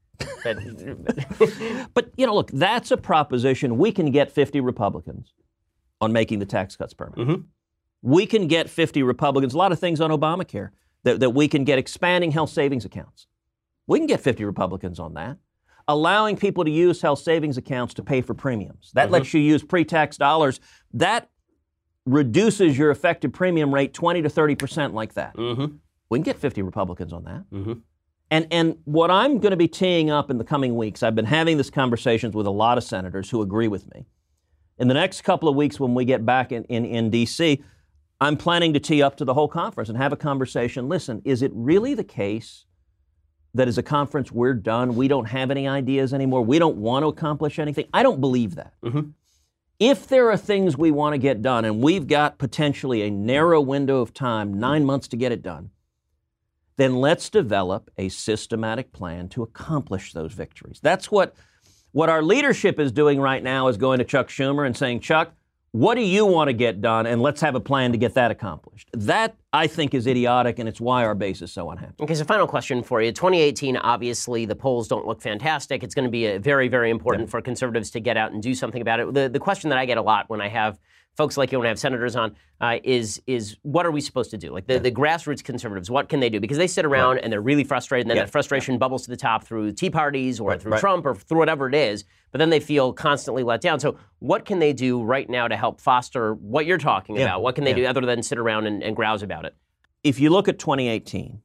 But, you know, look, that's a proposition. We can get 50 Republicans on making the tax cuts permanent. Mm-hmm. We can get 50 Republicans, a lot of things on Obamacare, that we can get expanding health savings accounts. We can get 50 Republicans on that. Allowing people to use health savings accounts to pay for premiums. That lets you use pre-tax dollars. That reduces your effective premium rate 20 to 30% like that. Mm-hmm. We can get 50 Republicans on that. Mm-hmm. And what I'm going to be teeing up in the coming weeks, I've been having these conversations with a lot of senators who agree with me. In the next couple of weeks when we get back in D.C., I'm planning to tee up to the whole conference and have a conversation. Listen, is it really the case that as a conference we're done, we don't have any ideas anymore, we don't want to accomplish anything? I don't believe that. Mm-hmm. If there are things we want to get done, and we've got potentially a narrow window of time, 9 months to get it done, then let's develop a systematic plan to accomplish those victories. That's what our leadership is doing right now, is going to Chuck Schumer and saying, Chuck, what do you want to get done? And let's have a plan to get that accomplished. That, I think, is idiotic, and it's why our base is so unhappy. Okay, so final question for you. 2018, obviously, the polls don't look fantastic. It's going to be very, very important for conservatives to get out and do something about it. The question that I get a lot when I have folks like you, when I have senators on, is what are we supposed to do? Like the grassroots conservatives, what can they do? Because they sit around and they're really frustrated, and then that frustration bubbles to the top through Tea Parties or through Trump or through whatever it is, but then they feel constantly let down. So what can they do right now to help foster what you're talking about? What can they do other than sit around and grouse about it? If you look at 2018,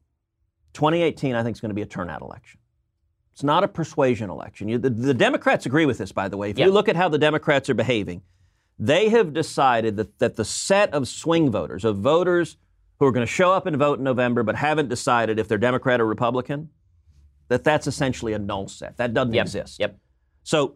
I think is going to be a turnout election. It's not a persuasion election. The Democrats agree with this, by the way. If you look at how the Democrats are behaving, they have decided that the set of swing voters, of voters who are going to show up and vote in November but haven't decided if they're Democrat or Republican, that's essentially a null set. That doesn't exist. Yep. So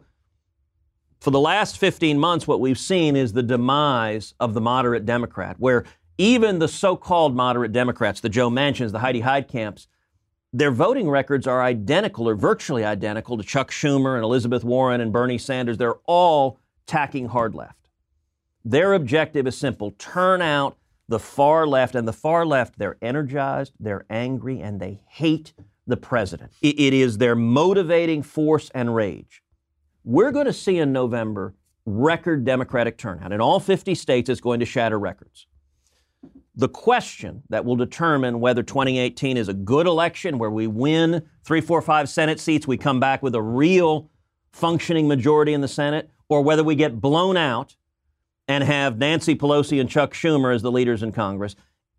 for the last 15 months, what we've seen is the demise of the moderate Democrat, where even the so-called moderate Democrats, the Joe Manchins, the Heidi Heitkamps, their voting records are identical or virtually identical to Chuck Schumer and Elizabeth Warren and Bernie Sanders. They're all tacking hard left. Their objective is simple: turn out the far left. And the far left, they're energized, they're angry, and they hate the president. It is their motivating force and rage. We're going to see in November record Democratic turnout. In all 50 states, it's going to shatter records. The question that will determine whether 2018 is a good election, where we win 3, 4, 5 Senate seats, we come back with a real functioning majority in the Senate, or whether we get blown out and have Nancy Pelosi and Chuck Schumer as the leaders in Congress,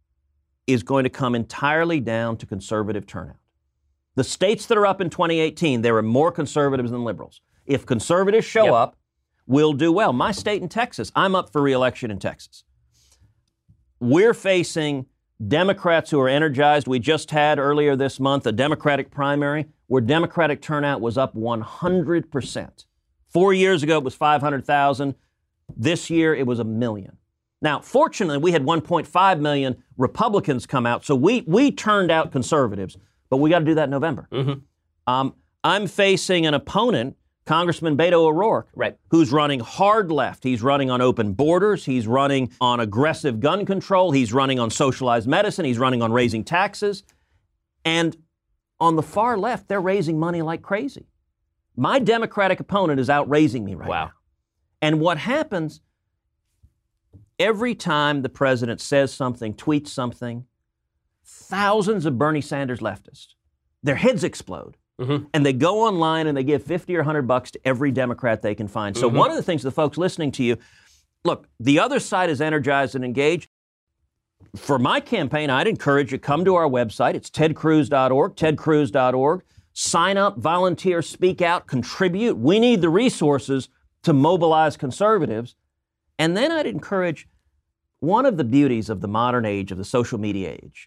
is going to come entirely down to conservative turnout. The states that are up in 2018, there are more conservatives than liberals. If conservatives show up, we'll do well. My state in Texas, I'm up for re-election in Texas. We're facing Democrats who are energized. We just had earlier this month a Democratic primary where Democratic turnout was up 100%. 4 years ago, it was 500,000. This year, it was 1 million. Now, fortunately, we had 1.5 million Republicans come out, so we turned out conservatives, but we got to do that in November. Mm-hmm. I'm facing an opponent, Congressman Beto O'Rourke, who's running hard left. He's running on open borders. He's running on aggressive gun control. He's running on socialized medicine. He's running on raising taxes. And On the far left, they're raising money like crazy. My Democratic opponent is out raising me right now. And what happens every time the president says something, tweets something, thousands of Bernie Sanders leftists, their heads explode. And they go online and they give $50 or $100 to every Democrat they can find. So one of the things, the folks listening to you, look, the other side is energized and engaged. For my campaign, I'd encourage you, come to our website. It's tedcruz.org, tedcruz.org. Sign up, volunteer, speak out, contribute. We need the resources to mobilize conservatives. And then I'd encourage, one of the beauties of the modern age, of the social media age,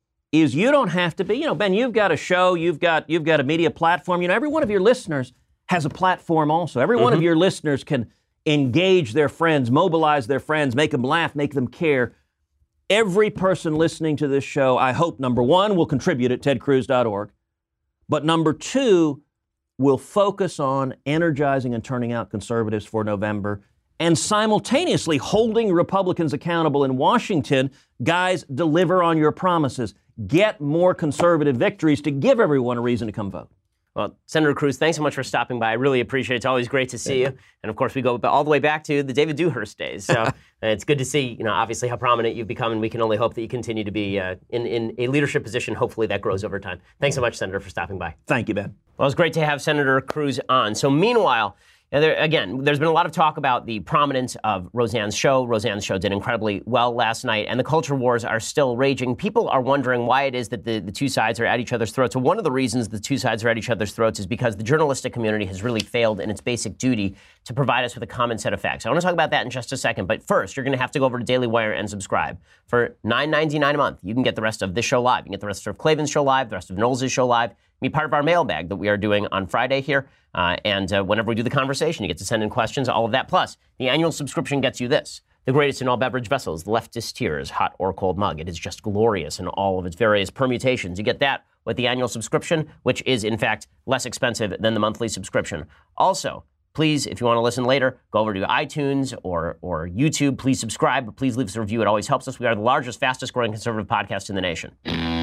is you don't have to be, Ben, you've got a show, you've got a media platform. Every one of your listeners has a platform also. Every one of your listeners can engage their friends, mobilize their friends, make them laugh, make them care. Every person listening to this show, I hope, number one, will contribute at tedcruz.org. But number two, will focus on energizing and turning out conservatives for November and simultaneously holding Republicans accountable in Washington. Guys, deliver on your promises. Get more conservative victories to give everyone a reason to come vote. Well, Senator Cruz, thanks so much for stopping by. I really appreciate it. It's always great to see you. And of course, we go all the way back to the David Dewhurst days. So it's good to see, obviously how prominent you've become, and we can only hope that you continue to be in a leadership position. Hopefully that grows over time. Thanks so much, Senator, for stopping by. Thank you, Ben. Well, it's great to have Senator Cruz on. So meanwhile, there's been a lot of talk about the prominence of Roseanne's show. Roseanne's show did incredibly well last night, and the culture wars are still raging. People are wondering why it is that the two sides are at each other's throats. So one of the reasons the two sides are at each other's throats is because the journalistic community has really failed in its basic duty to provide us with a common set of facts. I want to talk about that in just a second, but first, you're going to have to go over to Daily Wire and subscribe. For $9.99 a month, you can get the rest of this show live. You can get the rest of Klavan's show live, the rest of Knowles' show live. Be part of our mailbag that we are doing on Friday here. And whenever we do the conversation, you get to send in questions, all of that. Plus, the annual subscription gets you this: the greatest in all beverage vessels, the leftist tears, hot or cold mug. It is just glorious in all of its various permutations. You get that with the annual subscription, which is, in fact, less expensive than the monthly subscription. Also, please, if you want to listen later, go over to iTunes or YouTube. Please subscribe, but please leave us a review. It always helps us. We are the largest, fastest growing conservative podcast in the nation.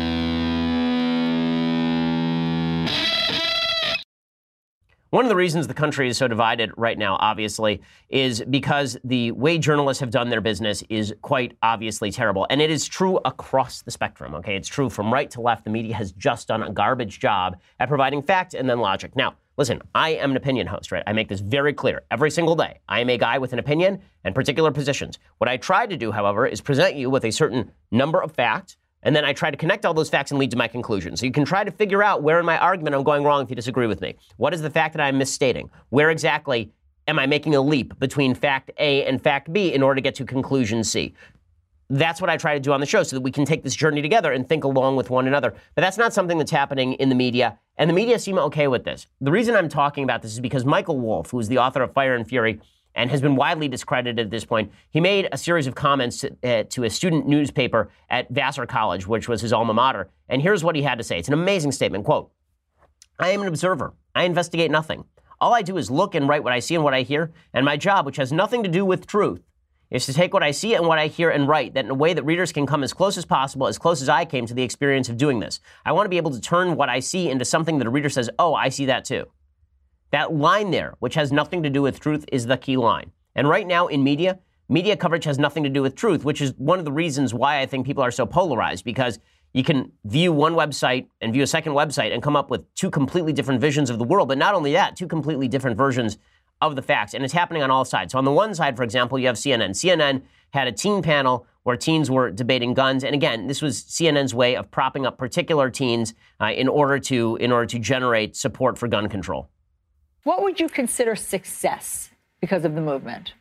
One of the reasons the country is so divided right now, obviously, is because the way journalists have done their business is quite obviously terrible. And it is true across the spectrum, okay? It's true from right to left. The media has just done a garbage job at providing fact and then logic. Now, listen, I am an opinion host, right? I make this very clear every single day. I am a guy with an opinion and particular positions. What I try to do, however, is present you with a certain number of facts, and then I try to connect all those facts and lead to my conclusion. So you can try to figure out where in my argument I'm going wrong if you disagree with me. What is the fact that I'm misstating? Where exactly am I making a leap between fact A and fact B in order to get to conclusion C? That's what I try to do on the show so that we can take this journey together and think along with one another. But that's not something that's happening in the media, and the media seem okay with this. The reason I'm talking about this is because Michael Wolff, who is the author of Fire and Fury, and has been widely discredited at this point, he made a series of comments to a student newspaper at Vassar College, which was his alma mater. And here's what he had to say. It's an amazing statement. Quote, "I am an observer. I investigate nothing. All I do is look and write what I see and what I hear. And my job, which has nothing to do with truth, is to take what I see and what I hear and write that in a way that readers can come as close as possible, as close as I came to the experience of doing this. I want to be able to turn what I see into something that a reader says, oh, I see that too." That line there, which has nothing to do with truth, is the key line. And right now in media coverage has nothing to do with truth, which is one of the reasons why I think people are so polarized, because you can view one website and view a second website and come up with two completely different visions of the world. But not only that, two completely different versions of the facts. And it's happening on all sides. So on the one side, for example, you have CNN. CNN had a teen panel where teens were debating guns. And again, this was CNN's way of propping up particular teens in order to generate support for gun control. What would you consider success because of the movement?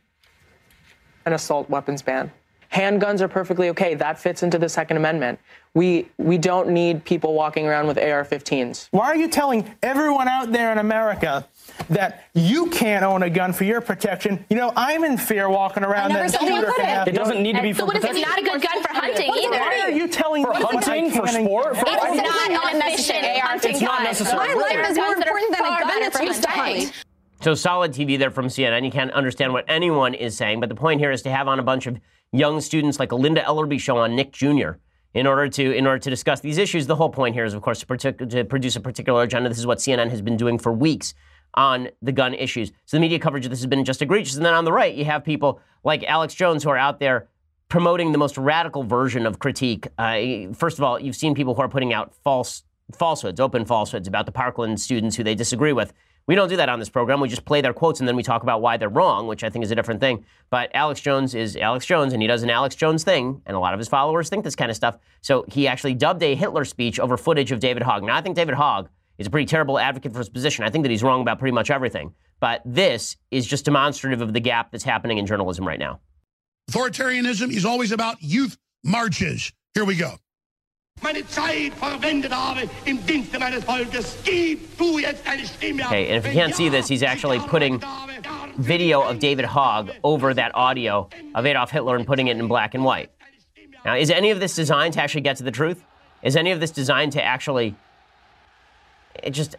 An assault weapons ban. Handguns are perfectly okay. That fits into the Second Amendment. We don't need people walking around with AR-15s. Why are you telling everyone out there in America that you can't own a gun for your protection? I'm in fear walking around. It doesn't need to be for protection. It's not a good gun for hunting either. Why are you telling for me hunting, for sport? It's not efficient. It's not necessary. My life is more important than a gun that's used to hunt. So solid TV there from CNN. You can't understand what anyone is saying, but the point here is to have on a bunch of young students like a Linda Ellerby show on Nick Jr. in order to discuss these issues. The whole point here is, of course, to produce a particular agenda. This is what CNN has been doing for weeks on the gun issues. So the media coverage of this has been just egregious. And then on the right, you have people like Alex Jones who are out there promoting the most radical version of critique. First of all, you've seen people who are putting out falsehoods, open falsehoods about the Parkland students who they disagree with. We don't do that on this program. We just play their quotes and then we talk about why they're wrong, which I think is a different thing. But Alex Jones is Alex Jones, and he does an Alex Jones thing, and a lot of his followers think this kind of stuff. So he actually dubbed a Hitler speech over footage of David Hogg. Now, I think David Hogg is a pretty terrible advocate for his position. I think that he's wrong about pretty much everything. But this is just demonstrative of the gap that's happening in journalism right now. Authoritarianism is always about youth marches. Here we go. Okay, and if you can't see this, he's actually putting video of David Hogg over that audio of Adolf Hitler and putting it in black and white. Now, is any of this designed to actually get to the truth? Is any of this designed to actually... Is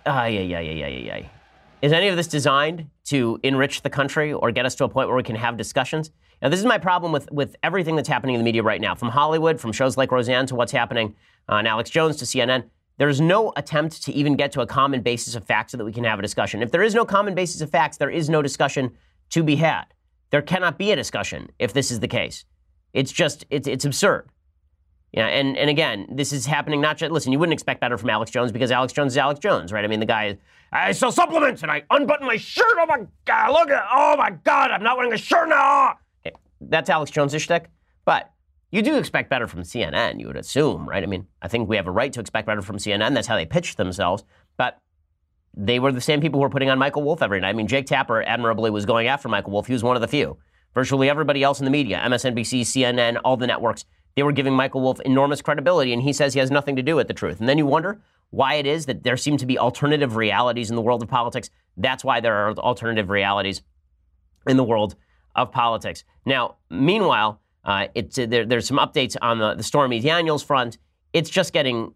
any of this designed to enrich the country or get us to a point where we can have discussions? Now, this is my problem with everything that's happening in the media right now, from Hollywood, from shows like Roseanne to what's happening on Alex Jones to CNN. There's no attempt to even get to a common basis of facts so that we can have a discussion. If there is no common basis of facts, there is no discussion to be had. There cannot be a discussion if this is the case. It's just, it's absurd. Yeah, and again, this is happening not just, listen, you wouldn't expect better from Alex Jones because Alex Jones is Alex Jones, right? I mean, the guy is, I sell supplements and I unbutton my shirt. Oh my God, look at, oh my God, I'm not wearing a shirt now. Okay, that's Alex Jones' shtick. But you do expect better from CNN, you would assume, right? I mean, I think we have a right to expect better from CNN. That's how they pitched themselves. But they were the same people who were putting on Michael Wolff every night. I mean, Jake Tapper admirably was going after Michael Wolff. He was one of the few. Virtually everybody else in the media, MSNBC, CNN, all the networks, they were giving Michael Wolff enormous credibility, and he says he has nothing to do with the truth. And then you wonder why it is that there seem to be alternative realities in the world of politics. That's why there are alternative realities in the world of politics. Now, meanwhile, there's some updates on the Stormy Daniels front. It's just getting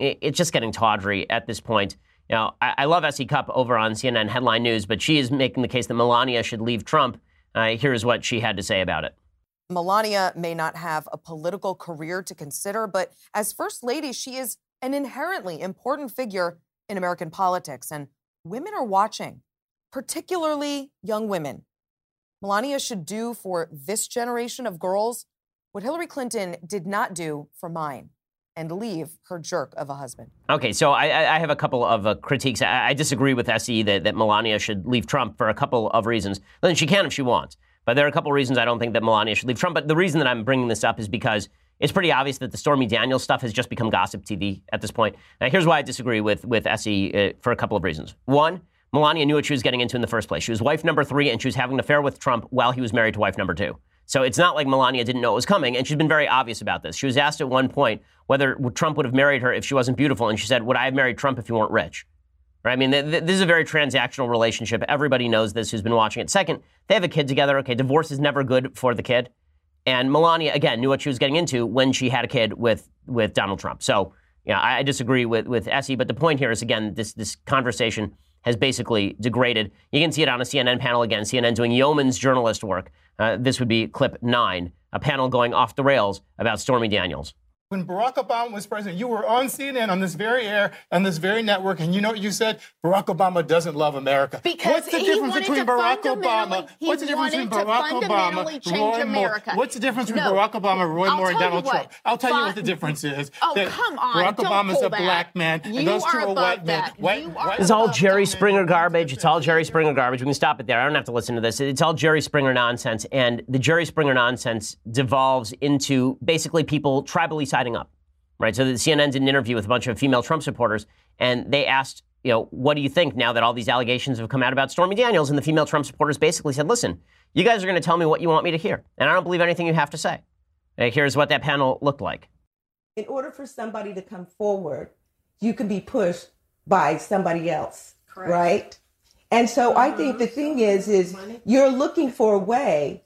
tawdry at this point. Now, I love S.E. Cupp over on CNN Headline News, but she is making the case that Melania should leave Trump. Here's what she had to say about it. Melania may not have a political career to consider, but as First Lady, she is an inherently important figure in American politics, and women are watching, particularly young women. Melania should do for this generation of girls what Hillary Clinton did not do for mine, and leave her jerk of a husband. Okay, so I have a couple of critiques. I disagree with S.E. that Melania should leave Trump for a couple of reasons. Then she can if she wants. But there are a couple of reasons I don't think that Melania should leave Trump. But the reason that I'm bringing this up is because it's pretty obvious that the Stormy Daniels stuff has just become gossip TV at this point. Now, here's why I disagree with S.E. For a couple of reasons. One, Melania knew what she was getting into in the first place. She was wife number 3, and she was having an affair with Trump while he was married to wife number 2. So it's not like Melania didn't know it was coming, and she's been very obvious about this. She was asked at one point whether Trump would have married her if she wasn't beautiful, and she said, would I have married Trump if you weren't rich? Right? I mean, this is a very transactional relationship. Everybody knows this who's been watching it. Second, they have a kid together. Okay, divorce is never good for the kid. And Melania, again, knew what she was getting into when she had a kid with Donald Trump. So, yeah, I disagree with S.E., but the point here is, again, this conversation has basically degraded. You can see it on a CNN panel again, CNN doing yeoman's journalist work. This would be clip 9, a panel going off the rails about Stormy Daniels. When Barack Obama was president, you were on CNN on this very air, on this very network, and you know what you said? Barack Obama doesn't love America. Because what's the difference between Barack Obama? What's the difference between Barack Obama, Roy Moore? What's the difference between Barack Obama, Roy Moore, and Donald Trump? I'll tell you what the difference is. Oh, come on! Barack Obama's a black man, and those two are white men. This is all Jerry Springer garbage. It's all Jerry Springer garbage. We can stop it there. I don't have to listen to this. It's all Jerry Springer nonsense, and the Jerry Springer nonsense devolves into basically people tribally siding up. Right, so the CNN did an interview with a bunch of female Trump supporters, and they asked, what do you think now that all these allegations have come out about Stormy Daniels? And the female Trump supporters basically said, listen, you guys are going to tell me what you want me to hear, and I don't believe anything you have to say. Here's what that panel looked like. In order for somebody to come forward, you can be pushed by somebody else, correct, right? And so I think the thing is you're looking for a way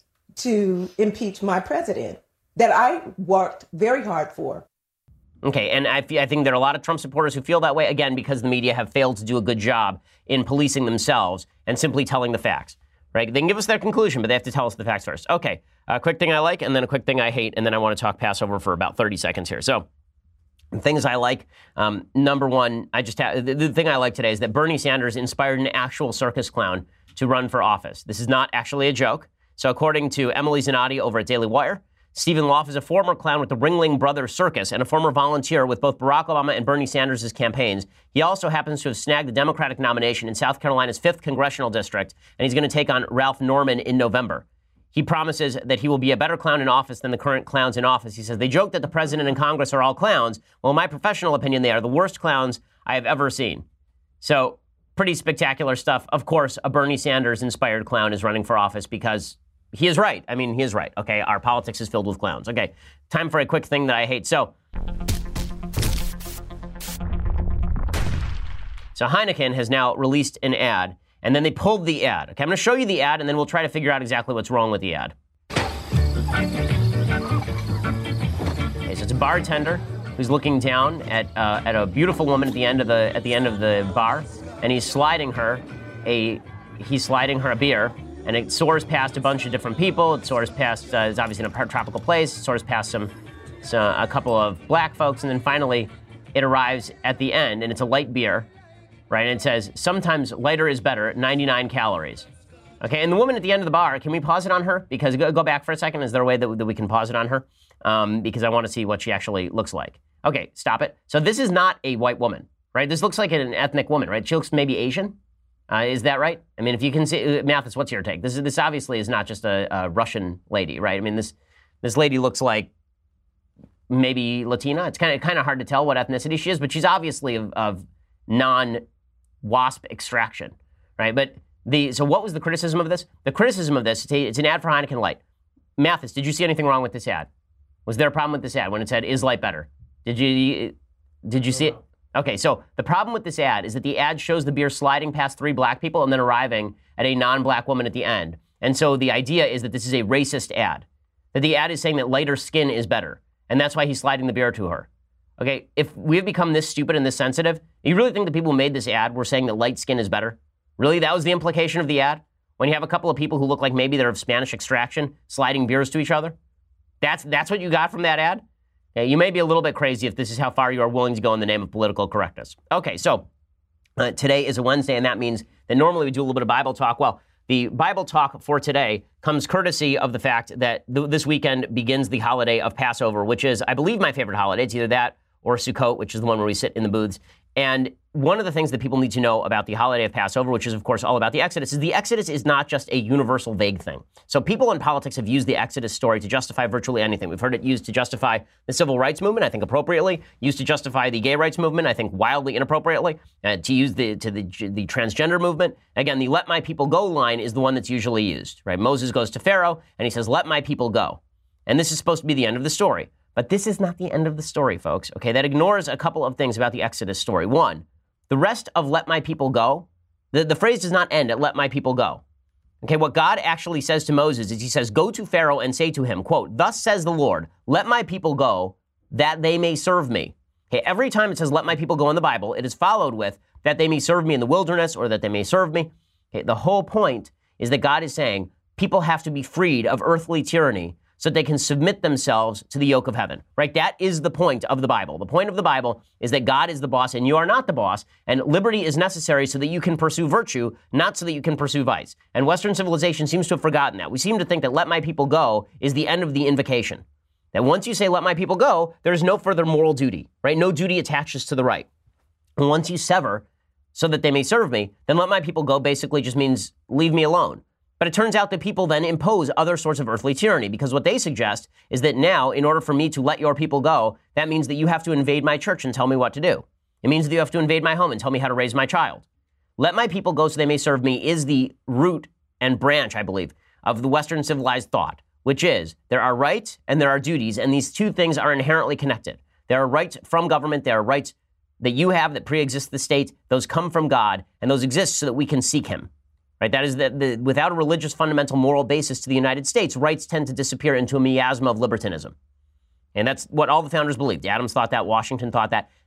to impeach my president that I worked very hard for. Okay, and I think there are a lot of Trump supporters who feel that way, again, because the media have failed to do a good job in policing themselves and simply telling the facts, right? They can give us their conclusion, but they have to tell us the facts first. Okay, a quick thing I like, and then a quick thing I hate, and then I want to talk Passover for about 30 seconds here. So Things I like, number one, the thing I like today is that Bernie Sanders inspired an actual circus clown to run for office. This is not actually a joke. So according to Emily Zanotti over at Daily Wire, Stephen Loff is a former clown with the Ringling Brothers Circus and a former volunteer with both Barack Obama and Bernie Sanders' campaigns. He also happens to have snagged the Democratic nomination in South Carolina's 5th congressional district, and he's going to take on Ralph Norman in November. He promises that he will be a better clown in office than the current clowns in office. He says, they joke that the president and Congress are all clowns. Well, in my professional opinion, they are the worst clowns I have ever seen. So pretty spectacular stuff. Of course, a Bernie Sanders-inspired clown is running for office because he is right. I mean, he is right. Okay, our politics is filled with clowns. Okay, time for a quick thing that I hate. So Heineken has now released an ad, and then they pulled the ad. Okay, I'm going to show you the ad, and then we'll try to figure out exactly what's wrong with the ad. Okay, so it's a bartender who's looking down at a beautiful woman at the end of the bar, and he's sliding her a beer, and it soars past a bunch of different people. It soars past it's obviously in a tropical place. It soars past a couple of black folks, and then finally it arrives at the end, and it's a light beer. Right, and it says, sometimes lighter is better, 99 calories. Okay, and the woman at the end of the bar, can we pause it on her? Because, go back for a second, is there a way that we can pause it on her? Because I want to see what she actually looks like. Okay, stop it. So this is not a white woman, right? This looks like an ethnic woman, right? She looks maybe Asian. Is that right? I mean, if you can see, Mathis, what's your take? This obviously is not just a Russian lady, right? I mean, this lady looks like maybe Latina. It's kind of hard to tell what ethnicity she is, but she's obviously of non-WASP extraction, right? But so what was the criticism of this? The criticism of this, it's an ad for Heineken Light. Mathis, did you see anything wrong with this ad? Was there a problem with this ad when it said, is light better? Did you see it? Okay, so the problem with this ad is that the ad shows the beer sliding past 3 black people and then arriving at a non-black woman at the end. And so the idea is that this is a racist ad, that the ad is saying that lighter skin is better, and that's why he's sliding the beer to her. Okay, if we've become this stupid and this sensitive, you really think the people who made this ad were saying that light skin is better? Really, that was the implication of the ad? When you have a couple of people who look like maybe they're of Spanish extraction sliding beers to each other? That's what you got from that ad? Okay, you may be a little bit crazy if this is how far you are willing to go in the name of political correctness. Okay, so today is a Wednesday, and that means that normally we do a little bit of Bible talk. Well, the Bible talk for today comes courtesy of the fact that this weekend begins the holiday of Passover, which is, I believe, my favorite holiday. It's either that or Sukkot, which is the one where we sit in the booths. And one of the things that people need to know about the holiday of Passover, which is, of course, all about the Exodus, is the Exodus is not just a universal vague thing. So people in politics have used the Exodus story to justify virtually anything. We've heard it used to justify the civil rights movement, I think appropriately, used to justify the gay rights movement, I think wildly inappropriately, to use the transgender movement. Again, the let my people go line is the one that's usually used, right? Moses goes to Pharaoh and he says, let my people go. And this is supposed to be the end of the story. But this is not the end of the story, folks. Okay, that ignores a couple of things about the Exodus story. One, the rest of let my people go, the phrase does not end at let my people go. Okay, what God actually says to Moses is he says, go to Pharaoh and say to him, quote, thus says the Lord, let my people go that they may serve me. Okay, every time it says let my people go in the Bible, it is followed with that they may serve me in the wilderness or that they may serve me. Okay, the whole point is that God is saying people have to be freed of earthly tyranny so that they can submit themselves to the yoke of heaven, right? That is the point of the Bible. The point of the Bible is that God is the boss and you are not the boss, and liberty is necessary so that you can pursue virtue, not so that you can pursue vice. And Western civilization seems to have forgotten that. We seem to think that let my people go is the end of the invocation. That once you say let my people go, there's no further moral duty, right? No duty attaches to the right. And once you sever so that they may serve me, then let my people go basically just means leave me alone. But it turns out that people then impose other sorts of earthly tyranny, because what they suggest is that now, in order for me to let your people go, that means that you have to invade my church and tell me what to do. It means that you have to invade my home and tell me how to raise my child. Let my people go so they may serve me is the root and branch, I believe, of the Western civilized thought, which is there are rights and there are duties, and these two things are inherently connected. There are rights from government, there are rights that you have that pre-exist the state. Those come from God, and those exist so that we can seek him. Right? That is that without a religious fundamental moral basis to the United States, rights tend to disappear into a miasma of libertinism. And that's what all the founders believed. Adams thought that, Washington thought that.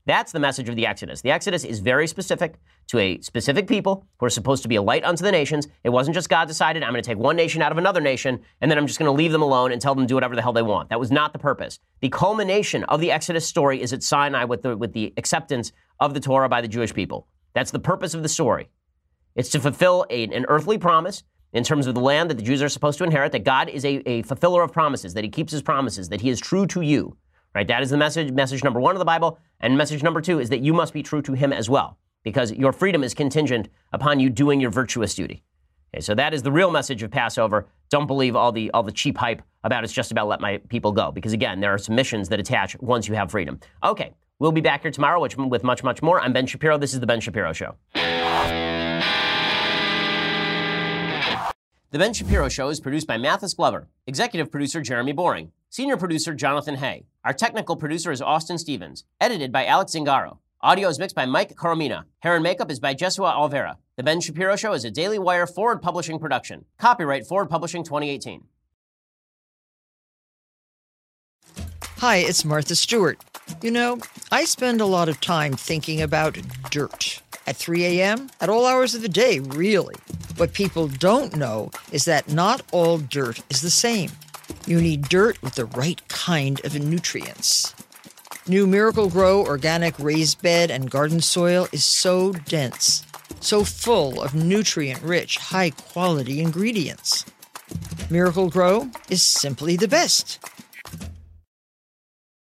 That's the message of the Exodus. The Exodus is very specific to a specific people who are supposed to be a light unto the nations. It wasn't just God decided, I'm going to take one nation out of another nation, and then I'm just going to leave them alone and tell them to do whatever the hell they want. That was not the purpose. The culmination of the Exodus story is at Sinai with the acceptance of the Torah by the Jewish people. That's the purpose of the story. It's to fulfill an earthly promise in terms of the land that the Jews are supposed to inherit, that God is a fulfiller of promises, that he keeps his promises, that he is true to you. Right? That is the message number one of the Bible. And message number two is that you must be true to him as well, because your freedom is contingent upon you doing your virtuous duty. Okay, so that is the real message of Passover. Don't believe all the cheap hype about it's just about let my people go, because again, there are some missions that attach once you have freedom. Okay, we'll be back here tomorrow with much, much more. I'm Ben Shapiro. This is The Ben Shapiro Show. The Ben Shapiro Show is produced by Mathis Glover, executive producer Jeremy Boring, senior producer Jonathan Hay. Our technical producer is Austin Stevens, edited by Alex Zingaro. Audio is mixed by Mike Coromina. Hair and makeup is by Jesua Alvera. The Ben Shapiro Show is a Daily Wire Forward Publishing production. Copyright Forward Publishing 2018. Hi, it's Martha Stewart. You know, I spend a lot of time thinking about dirt. At 3 a.m., at all hours of the day, really. What people don't know is that not all dirt is the same. You need dirt with the right kind of nutrients. New Miracle-Gro organic raised bed and garden soil is so dense, so full of nutrient-rich, high-quality ingredients. Miracle-Gro is simply the best.